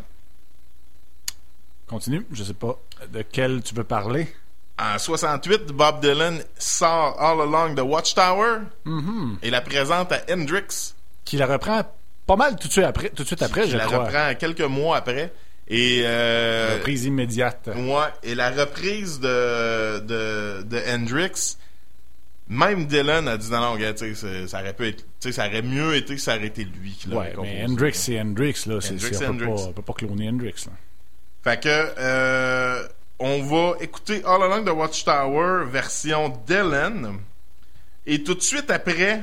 Continue. Je sais pas de quel tu veux parler. En soixante-huit, Bob Dylan sort All Along the Watchtower Mm-hmm. et la présente à Hendrix. Qui la reprend pas mal tout de suite après, tout de suite après qui je la crois. reprend quelques mois après. Et euh, Reprise immédiate. ouais, et la reprise de, de, de Hendrix, même Dylan a dit non, non, gars, tu sais, ça aurait pu être, tu sais, ça aurait mieux été que ça aurait été lui qui l'aurait Ouais, composé. mais Hendrix, c'est Hendrix, là. C'est, Hendrix, c'est, c'est on, peut Hendrix. pas, on peut pas cloner Hendrix, là. Fait que, euh, on va écouter All Along the Watchtower version Dylan. Et tout de suite après,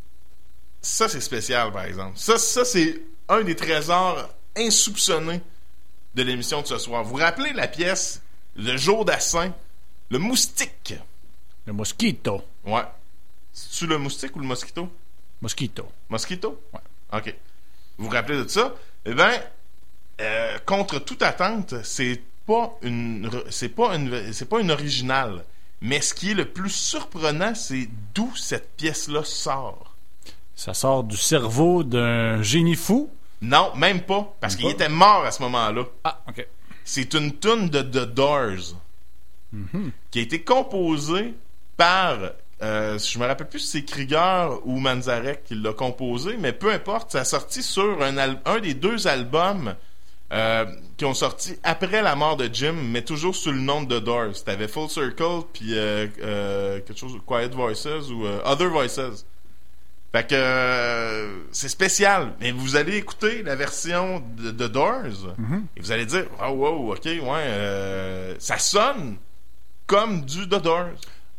ça c'est spécial par exemple. Ça, ça c'est un des trésors insoupçonnés de l'émission de ce soir. Vous vous rappelez la pièce Le Jour d'Assin, le moustique? Le Mosquito. Ouais. C'est-tu le moustique ou le mosquito? Mosquito. Mosquito? Ouais. OK. Vous vous rappelez de ça? Eh bien, euh, contre toute attente, c'est pas une c'est pas une c'est pas une originale. Mais ce qui est le plus surprenant, c'est d'où cette pièce-là sort. Ça sort du cerveau d'un génie fou. Non, même pas, parce Même qu'il pas? était mort à ce moment-là. Ah, OK. C'est une tune de The Doors Mm-hmm. qui a été composée par euh, je me rappelle plus si c'est Krieger ou Manzarek qui l'a composé, mais peu importe, ça a sorti sur un, al- un des deux albums euh, qui ont sorti après la mort de Jim, mais toujours sous le nom de The Doors. T'avais Full Circle puis euh, euh, quelque chose, Quiet Voices ou euh, Other Voices. Fait que euh, c'est spécial, mais vous allez écouter la version de The Doors Mm-hmm. et vous allez dire oh wow, ok, ouais, euh, ça sonne comme du The Doors.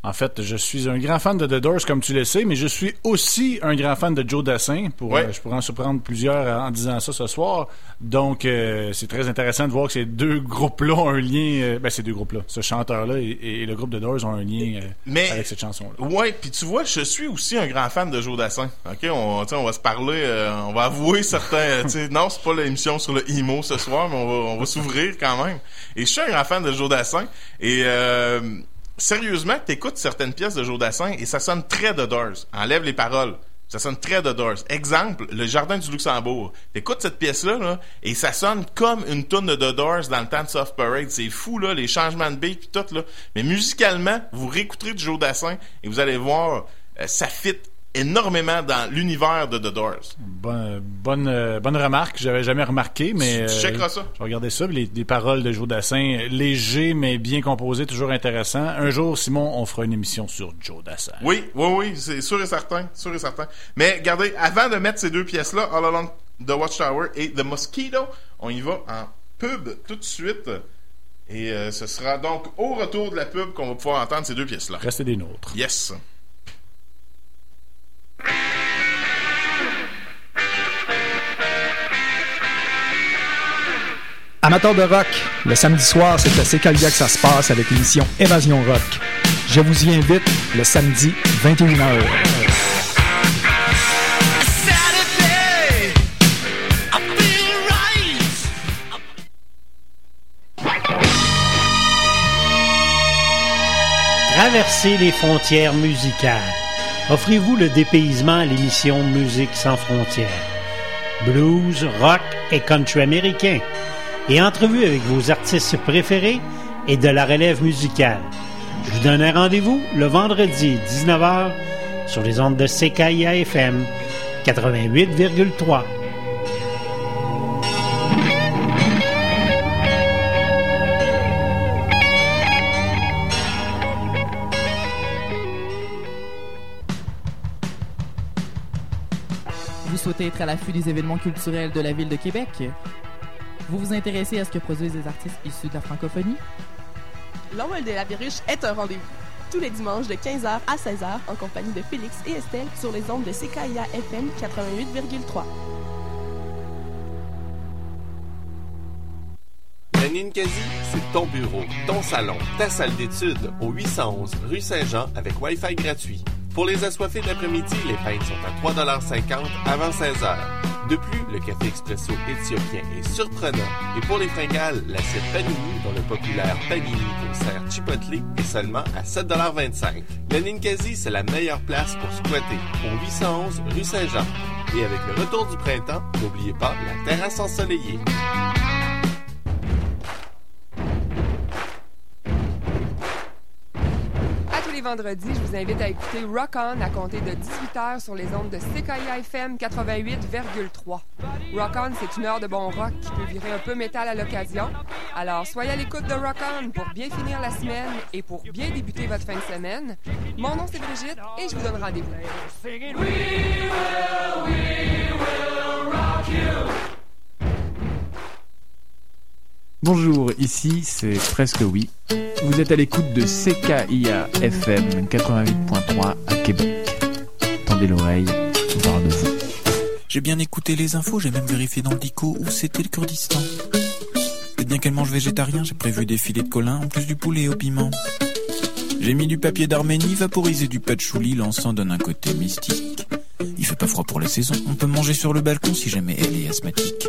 En fait, je suis un grand fan de The Doors, comme tu le sais, mais je suis aussi un grand fan de Joe Dassin. Pour, ouais. euh, je pourrais en surprendre plusieurs en disant ça ce soir. Donc, euh, c'est très intéressant de voir que ces deux groupes-là ont un lien... Euh, ben, ces deux groupes-là, ce chanteur-là et, et le groupe The Doors ont un lien euh, mais, avec cette chanson-là. Ouais, puis tu vois, je suis aussi un grand fan de Joe Dassin. OK, on, on va se parler, euh, on va avouer certains... non, c'est pas l'émission sur le emo ce soir, mais on va, on va s'ouvrir quand même. Et je suis un grand fan de Joe Dassin. Et... Euh, sérieusement, t'écoutes certaines pièces de Joe Dassin et ça sonne très The Doors. Enlève les paroles. Ça sonne très The Doors. Exemple, Le Jardin du Luxembourg. T'écoutes cette pièce-là, là, et ça sonne comme une toune de The Doors dans le temps de Soft Parade. C'est fou, là, les changements de beat pis tout, là. Mais musicalement, vous réécouterez du Joe Dassin et vous allez voir, euh, ça fit énormément dans l'univers de The Doors. Bonne, bonne, euh, bonne remarque. J'avais jamais remarqué, mais... Tu, tu checkeras ça. Euh, je regardais ça, les, les paroles de Joe Dassin, léger mais bien composé, toujours intéressant. Un jour, Simon, on fera une émission sur Joe Dassin. Oui, oui, oui, c'est sûr et certain, sûr et certain. Mais regardez, avant de mettre ces deux pièces-là, All Along the Watchtower et The Mosquito, on y va en pub tout de suite. Et euh, ce sera donc au retour de la pub qu'on va pouvoir entendre ces deux pièces-là. Restez des nôtres. Yes. Amateurs de rock, le samedi soir, c'est à Sécalia que ça se passe avec l'émission Évasion Rock. Je vous y invite le samedi, vingt et une heures. Traversez les frontières musicales. Offrez-vous le dépaysement à l'émission Musique sans frontières. Blues, rock et country américain. Et entrevues avec vos artistes préférés et de la relève musicale. Je vous donne un rendez-vous le vendredi dix-neuf heures sur les ondes de C K I A F M quatre-vingt-huit virgule trois. Vous souhaitez être à l'affût des événements culturels de la Ville de Québec? Vous vous intéressez à ce que produisent les artistes issus de la francophonie? L'Envol de la Perruche est un rendez-vous. Tous les dimanches de quinze heures à seize heures en compagnie de Félix et Estelle sur les ondes de C K I A F M quatre-vingt-huit virgule trois. La Ninkasi, c'est ton bureau, ton salon, ta salle d'études au huit cent onze rue Saint-Jean avec Wi-Fi gratuit. Pour les assoiffés d'après-midi, les pintes sont à trois dollars cinquante avant seize heures. De plus, le café expresso éthiopien est surprenant. Et pour les fringales, l'assiette panini, dont le populaire panini au cerf chipotle, est seulement à sept dollars vingt-cinq. Le Ninkasi, c'est la meilleure place pour squatter, au huit cent onze rue Saint-Jean. Et avec le retour du printemps, n'oubliez pas la terrasse ensoleillée. Vendredi, je vous invite à écouter Rock On à compter de dix-huit heures sur les ondes de C K I A F M quatre-vingt-huit virgule trois. Rock On, c'est une heure de bon rock qui peut virer un peu métal à l'occasion. Alors, soyez à l'écoute de Rock On pour bien finir la semaine et pour bien débuter votre fin de semaine. Mon nom, c'est Brigitte et je vous donne rendez-vous. We will, we will rock you. Bonjour, ici c'est Presque Oui. Vous êtes à l'écoute de C K I A F M quatre-vingt-huit virgule trois à Québec. Tendez l'oreille, on parle de vous. J'ai bien écouté les infos, j'ai même vérifié dans le dico où c'était le Kurdistan. Et bien qu'elle mange végétarien, j'ai prévu des filets de colin en plus du poulet au piment. J'ai mis du papier d'Arménie, vaporisé du patchouli, l'encens donne un côté mystique. Il fait pas froid pour la saison, on peut manger sur le balcon si jamais elle est asthmatique.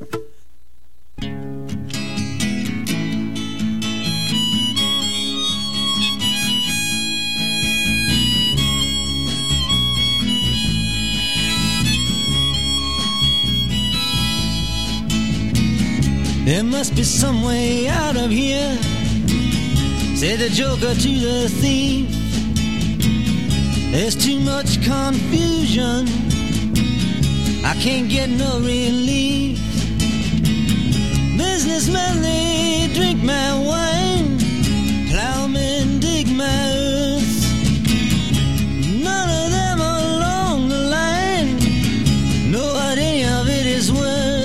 There must be some way out of here, say the joker to the thief. There's too much confusion, I can't get no relief. Businessmen, they drink my wine, plowmen dig my earth. None of them along the line know what any of it is worth.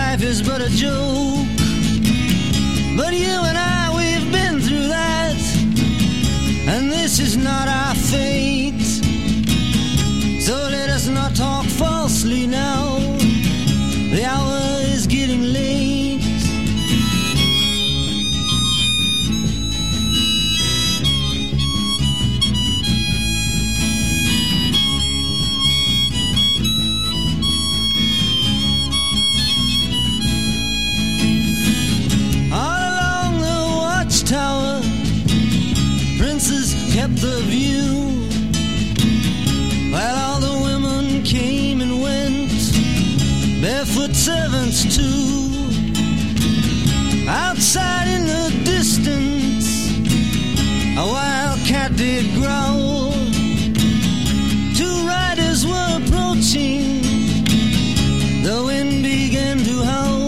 life is but a joke. But you and I, we've been through that, and this is not our fate. So let us not talk falsely now. The hour is getting late. Tower, princes kept the view, while all the women came and went, barefoot servants too. Outside in the distance, a wild cat did growl. Two riders were approaching, the wind began to howl.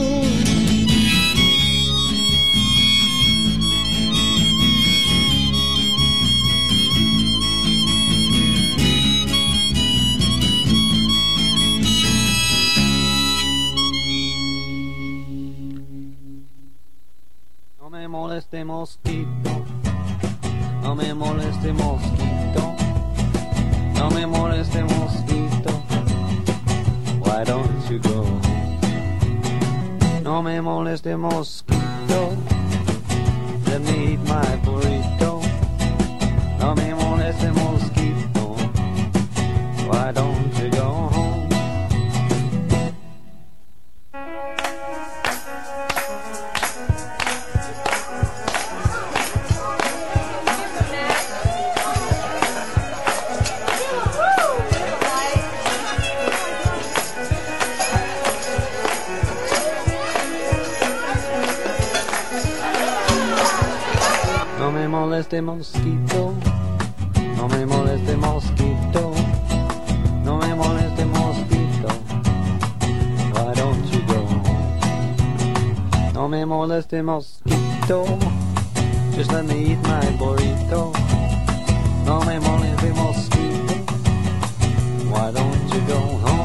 Moleste mosquito, no me moleste mosquito, no me moleste mosquito, why don't you go home? No me moleste mosquito, let me eat my burrito. No me moleste mosquito, why don't you go home? No me moleste mosquito, no me moleste mosquito, no me moleste mosquito, why don't you go home? No me moleste mosquito, just let me eat my burrito. No me moleste mosquito, why don't you go home?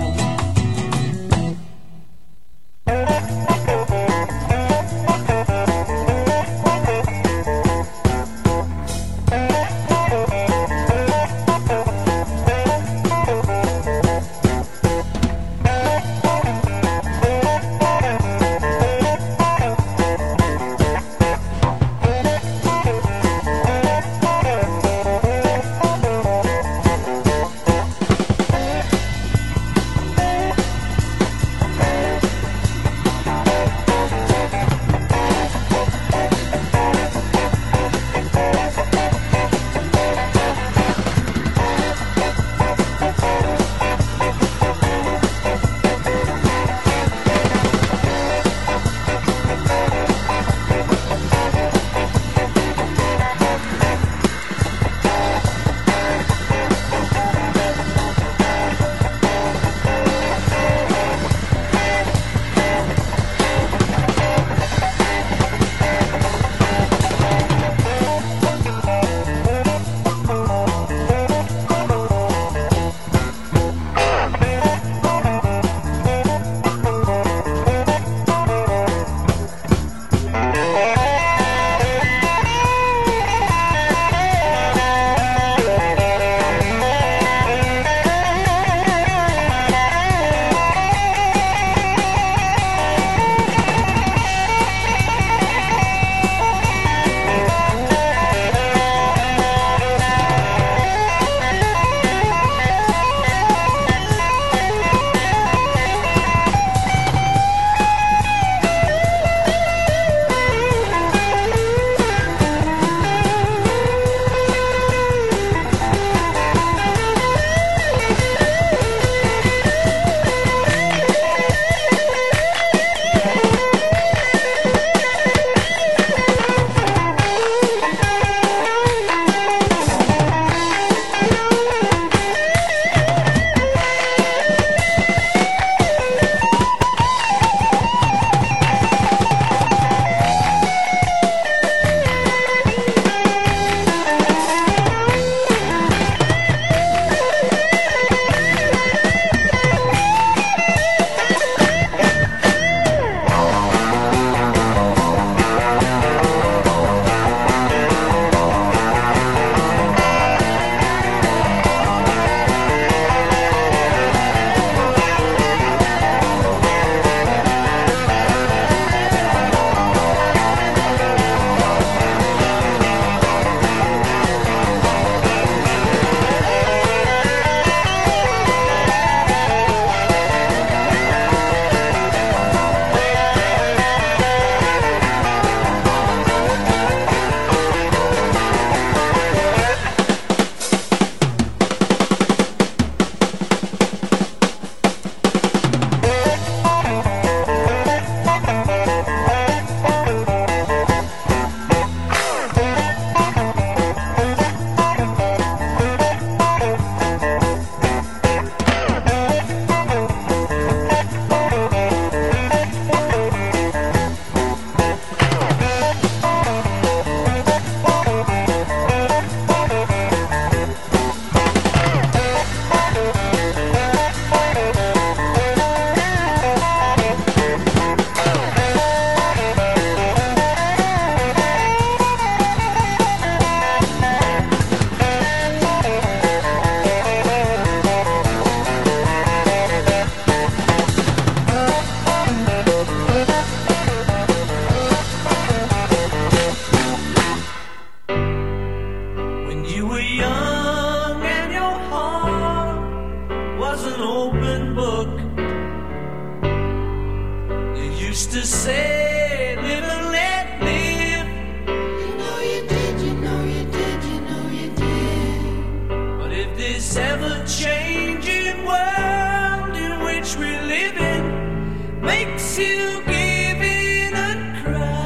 used to say, live and let live. You know you did, you know you did, you know you did. But if this ever-changing world in which we live in makes you give in and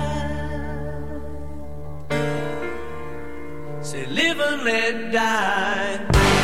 cry, say live and let die.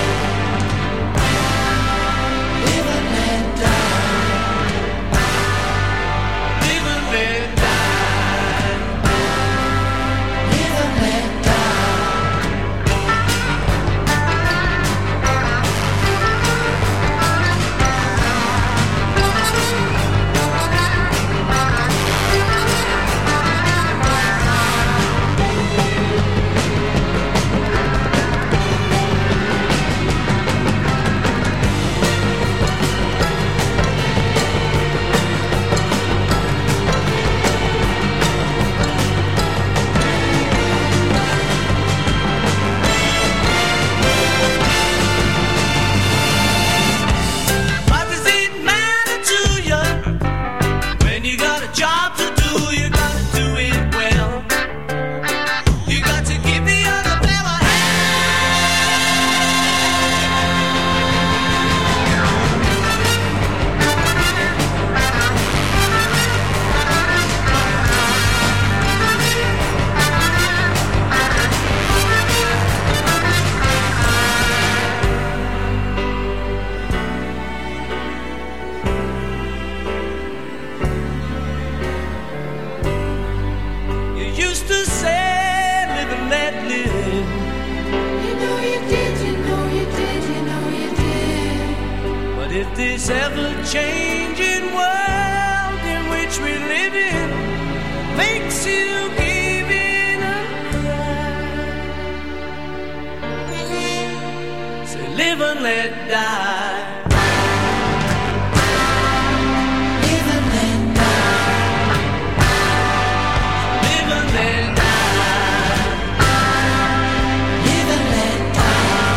This ever-changing world in which we live in makes you give in and cry. Say live and let die. Live and let die. Live and let die. Live and let die.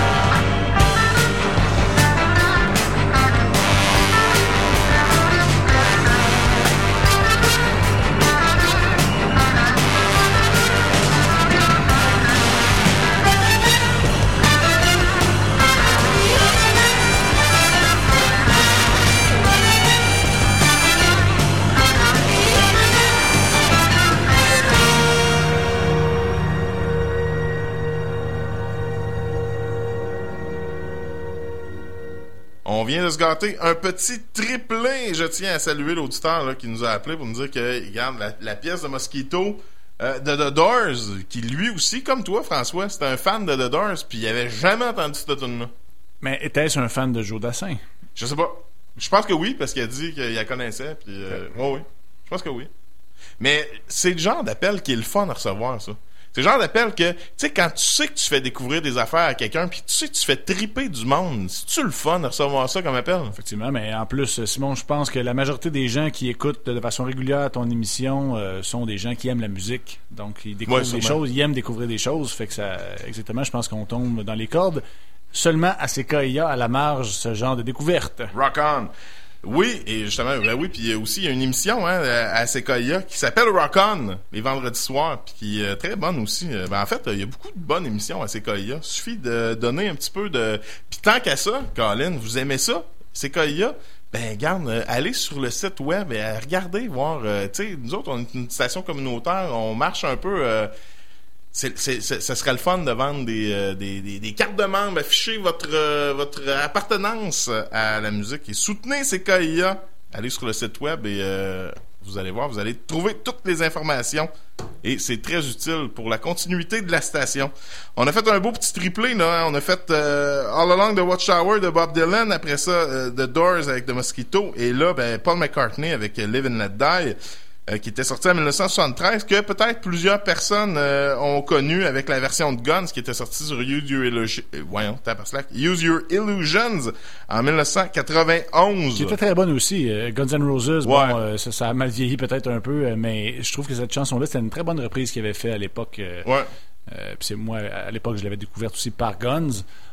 On vient de se gâter un petit triplé. Je tiens à saluer l'auditeur là, qui nous a appelé pour nous dire que, regarde, la, la pièce de Mosquito euh, de The Doors, qui lui aussi, comme toi, François, c'était un fan de The Doors, puis il avait jamais entendu cette tune-là. Mais était-ce un fan de Joe Dassin? Je sais pas. Je pense que oui, parce qu'il a dit qu'il la connaissait, puis euh, ouais, oui. Je pense que oui. Mais c'est le genre d'appel qui est le fun à recevoir, ça. C'est le genre d'appel que, tu sais, quand tu sais que tu fais découvrir des affaires à quelqu'un, puis tu sais que tu fais triper du monde, c'est-tu le fun de recevoir ça comme appel? Effectivement, mais en plus, Simon, je pense que la majorité des gens qui écoutent de façon régulière ton émission euh, sont des gens qui aiment la musique. Donc, ils découvrent Ouais, des choses, ils aiment découvrir des choses. Fait que ça, exactement, je pense qu'on tombe dans les cordes. Seulement à C K I A, à la marge, ce genre de découverte. Rock on! Oui, et justement, ben oui, puis aussi il y a une émission hein, à C K I A qui s'appelle Rock On les vendredis soirs, puis qui est très bonne aussi. Ben en fait, il y a beaucoup de bonnes émissions à C K I A. Il suffit de donner un petit peu de. Puis tant qu'à ça, Colin, vous aimez ça, C K I A? Ben garde, allez sur le site web et regardez, voir. Euh, tu sais, nous autres, on est une station communautaire, on marche un peu. Euh, C'est, c'est, c'est, ça serait le fun de vendre des, euh, des, des, des cartes de membres, afficher votre, euh, votre appartenance à la musique et soutenez C K I A. Allez sur le site web et euh, vous allez voir, vous allez trouver toutes les informations et c'est très utile pour la continuité de la station. On a fait un beau petit triplé, là. On a fait euh, All Along the Watchtower de Bob Dylan, après ça euh, The Doors avec The Mosquito et là, ben, Paul McCartney avec Live and Let Die. Euh, qui était sorti en dix-neuf soixante-treize, que peut-être plusieurs personnes euh, ont connu avec la version de Guns qui était sortie sur Use Your Illusions, euh, voyons, Use Your Illusions en dix-neuf quatre-vingt-onze. Qui était très bonne aussi, euh, Guns N' Roses. Ouais. Bon, euh, ça, ça a mal vieilli peut-être un peu, euh, mais je trouve que cette chanson-là, c'était une très bonne reprise qu'il avait fait à l'époque. Euh, ouais. Euh, puis c'est moi, à l'époque, je l'avais découverte aussi par Guns.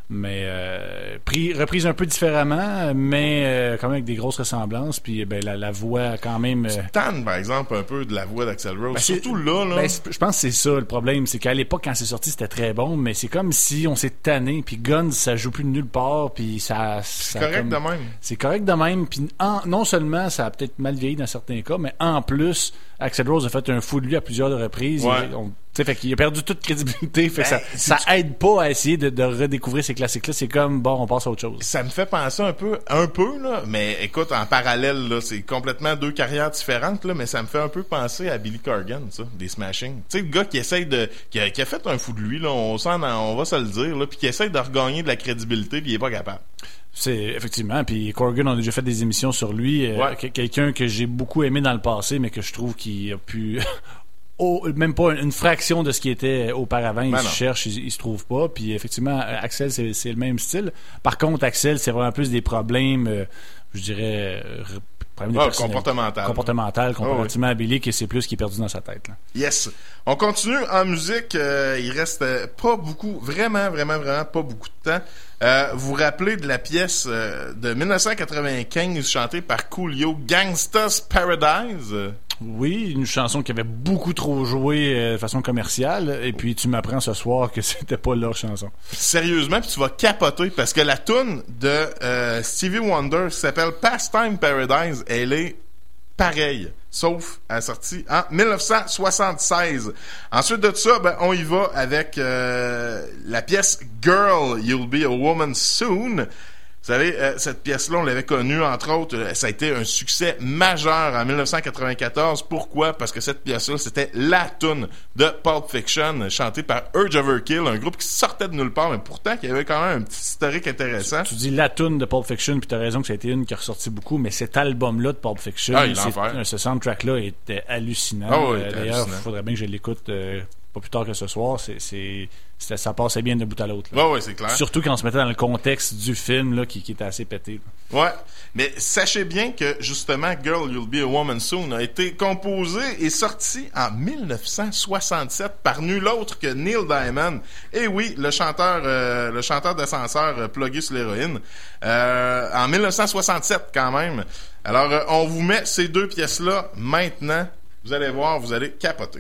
mais euh, pris, reprise un peu différemment, mais euh, quand même avec des grosses ressemblances. Puis ben, la, la voix, quand même. Euh... Tu tannes, par exemple, un peu de la voix d'Axl Rose. Ben, surtout là. là. Ben, je pense que c'est ça le problème. C'est qu'à l'époque, quand c'est sorti, c'était très bon, mais c'est comme si on s'est tanné. Puis Guns, ça joue plus de nulle part. Puis ça. C'est ça correct comme... de même. C'est correct de même. Puis en... non seulement ça a peut-être mal vieilli dans certains cas, mais en plus, Axl Rose a fait un fou de lui à plusieurs reprises. Ouais. Il, on... Fait qu'il a perdu toute crédibilité. Fait Ben, que ça, ça aide pas à essayer de, de redécouvrir ces classiques-là. C'est comme, bon, on passe à autre chose. Ça me fait penser un peu, un peu, là, mais écoute, en parallèle, là, c'est complètement deux carrières différentes, là, mais ça me fait un peu penser à Billy Corgan, ça, des Smashing. Tu sais, le gars qui essaye de, qui a, qui a fait un fou de lui, là, on s'en, on va se le dire, là, puis qui essaye de regagner de la crédibilité, puis il est pas capable. C'est effectivement, puis Corgan, on a déjà fait des émissions sur lui, ouais. euh, quelqu'un que j'ai beaucoup aimé dans le passé, mais que je trouve qu'il a pu au, même pas une fraction de ce qui était auparavant. Il ben se non. cherche, il, il se trouve pas. Puis effectivement, Axl, c'est, c'est le même style. Par contre, Axl, c'est vraiment plus des problèmes, euh, je dirais, euh, problèmes ah, comportemental. Comportemental, comparativement oh, oui. à Billy, que c'est plus ce qui est perdu dans sa tête. Là. Yes. On continue en musique. Euh, il reste euh, pas beaucoup, vraiment, vraiment, vraiment pas beaucoup de temps. Euh, vous vous rappelez de la pièce euh, de dix-neuf cent quatre-vingt-quinze chantée par Coolio, Gangsta's Paradise? Oui, une chanson qui avait beaucoup trop joué euh, de façon commerciale, et puis tu m'apprends ce soir que c'était pas leur chanson. Sérieusement, puis tu vas capoter, parce que la toune de euh, Stevie Wonder qui s'appelle Pastime Paradise, elle est pareille, sauf à la sortie en dix-neuf cent soixante-seize. Ensuite de ça, ben, on y va avec euh, la pièce Girl, You'll Be a Woman Soon. Vous savez, euh, cette pièce-là, on l'avait connue, entre autres, euh, ça a été un succès majeur en dix-neuf cent quatre-vingt-quatorze. Pourquoi? Parce que cette pièce-là, c'était la toune de Pulp Fiction, chantée par Urge Overkill, un groupe qui sortait de nulle part, mais pourtant qui avait quand même un petit historique intéressant. Tu, tu dis la toune de Pulp Fiction, puis t'as raison que ça a été une qui a ressorti beaucoup, mais cet album-là de Pulp Fiction, ah, c'est, ce soundtrack-là était hallucinant. Ah oui, euh, d'ailleurs, il faudrait bien que je l'écoute euh, pas plus tard que ce soir. C'est... c'est... C'était, ça passait bien de bout à l'autre. Oui, oui, c'est clair. Surtout quand on se mettait dans le contexte du film là, qui, qui était assez pété. Là. Ouais, mais sachez bien que justement Girl, You'll Be a Woman Soon a été composé et sorti en dix-neuf cent soixante-sept par nul autre que Neil Diamond. Et oui, le chanteur euh, le chanteur d'ascenseur euh, plugué sur l'héroïne. Euh, en dix-neuf cent soixante-sept quand même. Alors, euh, on vous met ces deux pièces-là maintenant. Vous allez voir, vous allez capoter.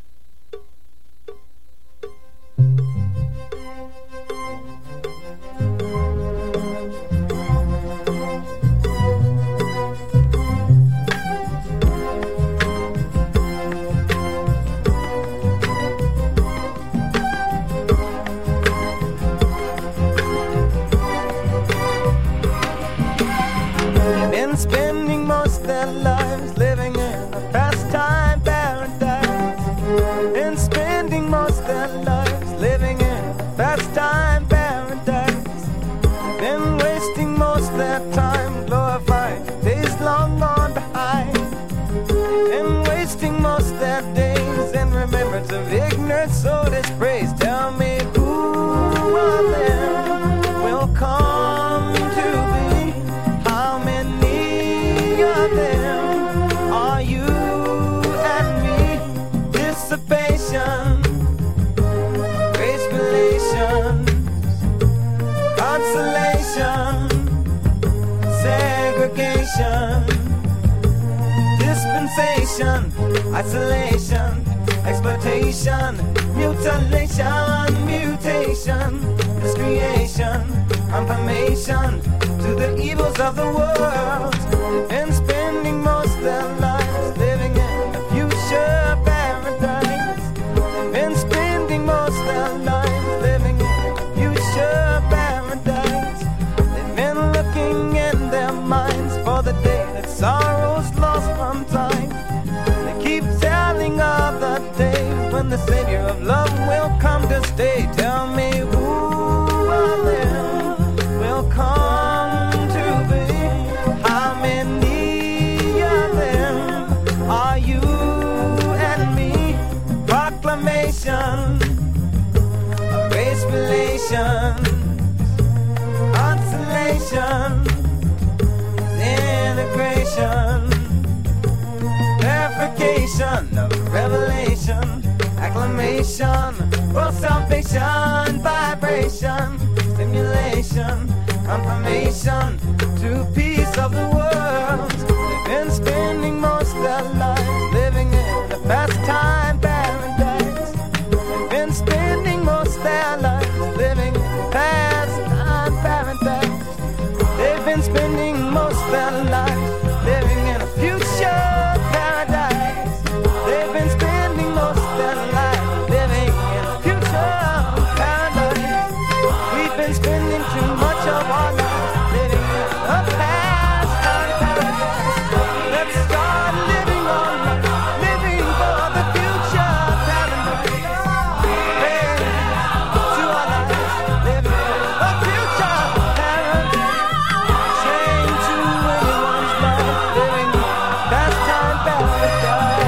Spending most of their lives living in a pastime paradise. And spending most of their lives living in a pastime paradise. Been wasting most of their time glorifying days long gone behind. And wasting most of their days in remembrance of ignorance, so dispraise. Tell me who of them will come to be? How many of them are you and me? Dissipation, grace relations, consolation, segregation, dispensation, isolation, exploitation, mutilation, mutation, miscreation, confirmation to the evils of the world. And spending most of their lives living in a future paradise. And spending most of their lives living in a future paradise. They've been looking in their minds for the day that sorrow's lost from time. They keep telling of the day when the Savior of love will come to stay. Tell me who of them will come to be? How many of them are you and me? Proclamation of race relations, consolation, integration, verification of revelation, acclamation, world salvation, vibration, stimulation. information, confirmation to peace of the world. They've been spending most their lives living in a pastime paradise. They've been spending most their lives living in a pastime paradise. They've been spending most their lives living in a future paradise. They've been spending most their lives living in a future paradise. We've been spending too much of our lives living in a pastime paradise. Let's start living on life, living for the future paradise. Hey, to our lives, living in a future paradise. Chained to anyone's life, living in a pastime paradise.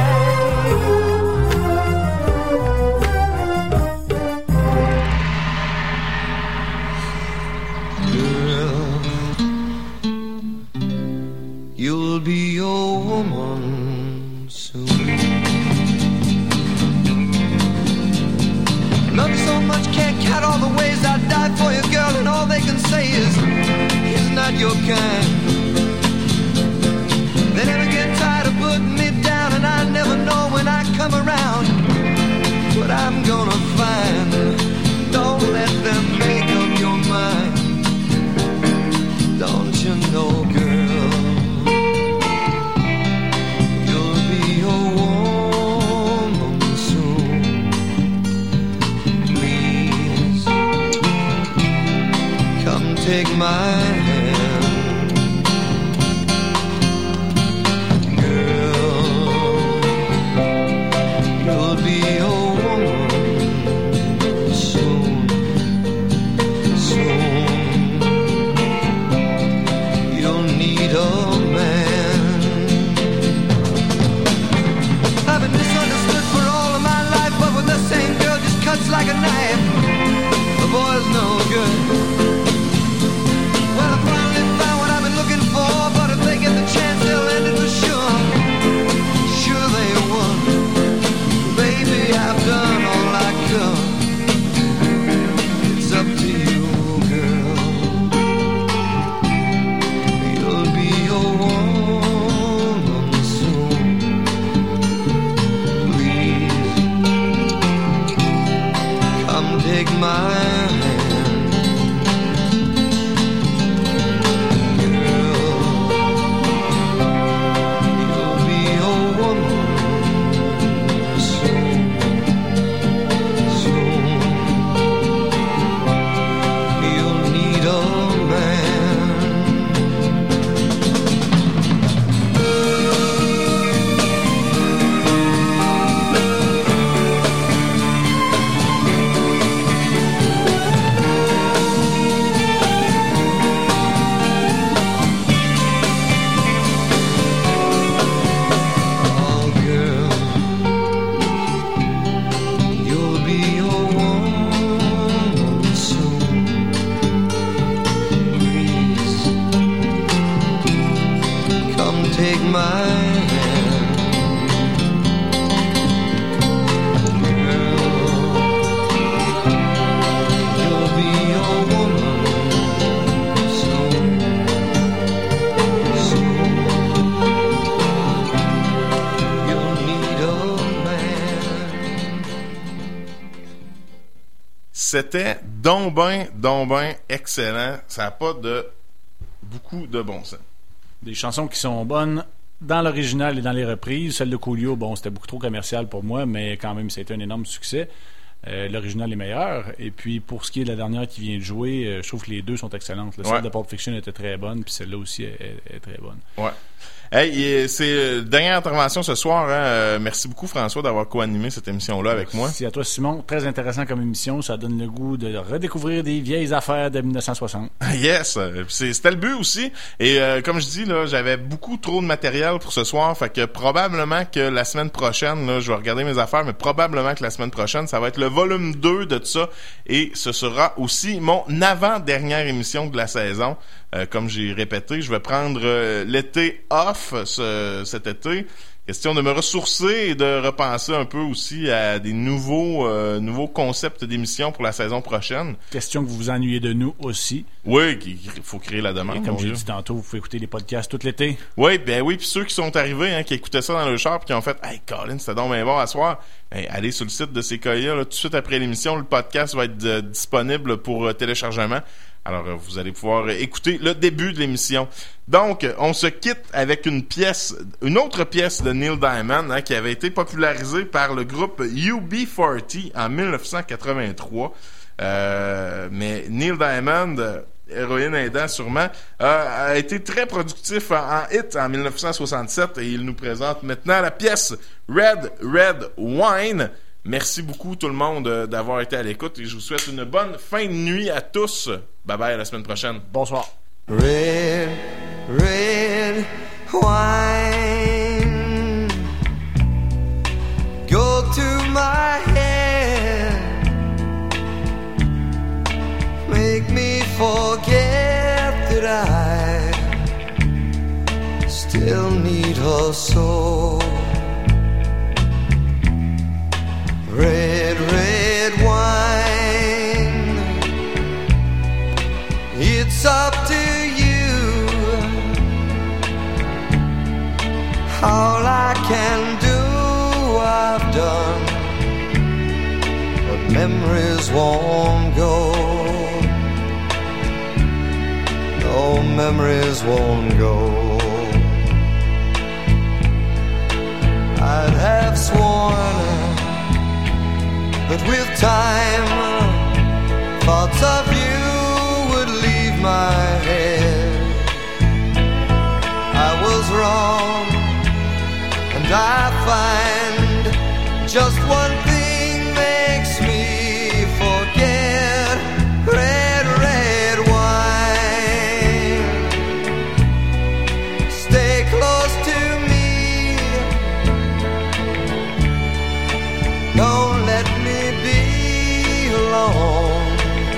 You'll be your woman soon. Love you so much, can't count all the ways I'd die for you, girl, and all they can say is, he's not your kind. They never get tired of putting me down, and I never know when I come around what I'm gonna find. Don't let them make up your mind. Don't you know, girl, you'll be a woman soon. Please, come take my hand. Girl, you'll be a woman soon. Soon you'll need a man. I've been misunderstood for all of my life, but with the same girl just cuts like a knife. The boy's no good. Well, I finally found what I've been looking for, but if they get the chance, they'll end it for sure. Sure they won. Baby, I've done all I could. It's up to you, girl. You'll be a woman soon. Please, come take my hand. Girl, you'll be a woman soon. Soon you'll need a man. Oh, girl, you'll be a woman soon. Please, come take my hand. Girl, you'll be a woman soon. Soon you'll need a man. C'était donc ben, donc ben excellent. Ça n'a pas de beaucoup de bon sens. Des chansons qui sont bonnes dans l'original et dans les reprises. Celle de Coolio, bon, c'était beaucoup trop commercial pour moi, mais quand même, ça a été un énorme succès. Euh, l'original est meilleur. Et puis, pour ce qui est de la dernière qui vient de jouer, euh, je trouve que les deux sont excellentes. La Ouais. celle de Pulp Fiction était très bonne, puis celle-là aussi est, est- est très bonne. Ouais. Hey, et c'est euh, dernière intervention ce soir. Hein. Euh, merci beaucoup, François, d'avoir co-animé cette émission-là avec moi. Merci à toi, Simon. Très intéressant comme émission. Ça donne le goût de redécouvrir des vieilles affaires de dix-neuf cent soixante. Yes! Euh, c'est- C'était le but aussi. Et euh, comme je dis, là, j'avais beaucoup trop de matériel pour ce soir. Fait que probablement que la semaine prochaine, là, je vais regarder mes affaires, mais probablement que la semaine prochaine, ça va être le volume deux de tout ça. Et ce sera aussi mon avant-dernière émission de la saison. Euh, comme j'ai répété, je vais prendre euh, l'été off ce, cet été. Question de me ressourcer et de repenser un peu aussi à des nouveaux euh, nouveaux concepts d'émissions pour la saison prochaine. Question que vous vous ennuyez de nous aussi. Oui, il faut créer la demande. Et comme j'ai dit tantôt, vous pouvez écouter les podcasts tout l'été. Oui, ben oui, puis ceux qui sont arrivés, hein, qui écoutaient ça dans le char puis qui ont fait « Hey, Colin, c'était donc bien bon à soir. » Ben, allez sur le site de C K I A, là, tout de suite après l'émission, le podcast va être euh, disponible pour euh, téléchargement. Alors, euh, vous allez pouvoir euh, écouter le début de l'émission. Donc, on se quitte avec une pièce, une autre pièce de Neil Diamond, hein, qui avait été popularisée par le groupe U B quarante en dix-neuf cent quatre-vingt-trois. Euh, mais Neil Diamond, euh, héroïne aidant sûrement, euh, a été très productif en, en hit en dix-neuf cent soixante-sept et il nous présente maintenant la pièce Red Red Wine. Merci beaucoup tout le monde euh, d'avoir été à l'écoute et je vous souhaite une bonne fin de nuit à tous. Bye bye, à la semaine prochaine. Bonsoir. Red, red wine, go to my head, make me forget that I still need her so. Red, red wine, it's up to you. All I can do, I've done, but memories won't go. No, memories won't go. I'd have sworn that with time thoughts of you would leave my head. I was wrong, and I find just one thing makes me forget. Red, red wine, stay close to me, don't let me be alone.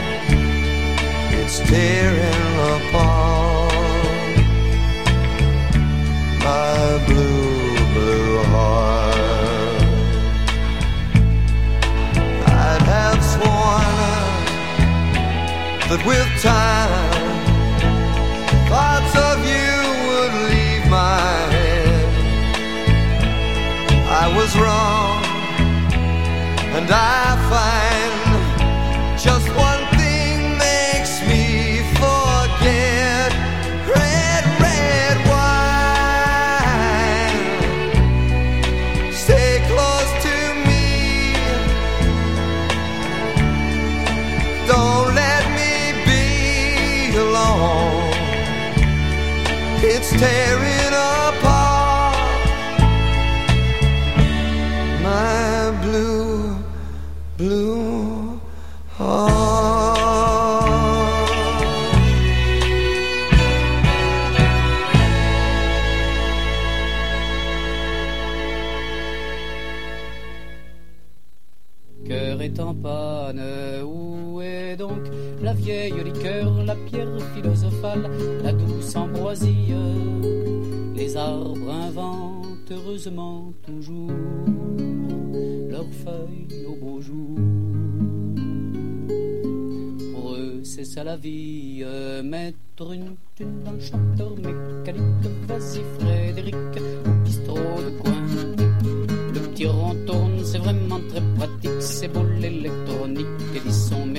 It's tearing apart my blue, blue heart. I'd have sworn that with time thoughts of you would leave my head. I was wrong, and I find just one thing makes me forget. Red, red wine, stay close to me, don't let me be alone. It's tearing apart my blue, blue heart. Cœur est en panne, où est donc la vieille liqueur, la pierre philosophale, la douce ambroisie? Les arbres inventent heureusement toujours leurs feuilles au beau jour. Pour eux, c'est ça la vie, mettre une tune dans le chanteur mécanique. Vas-y Frédéric, au bistrot de coin, le petit rond tourne, c'est vraiment très pratique.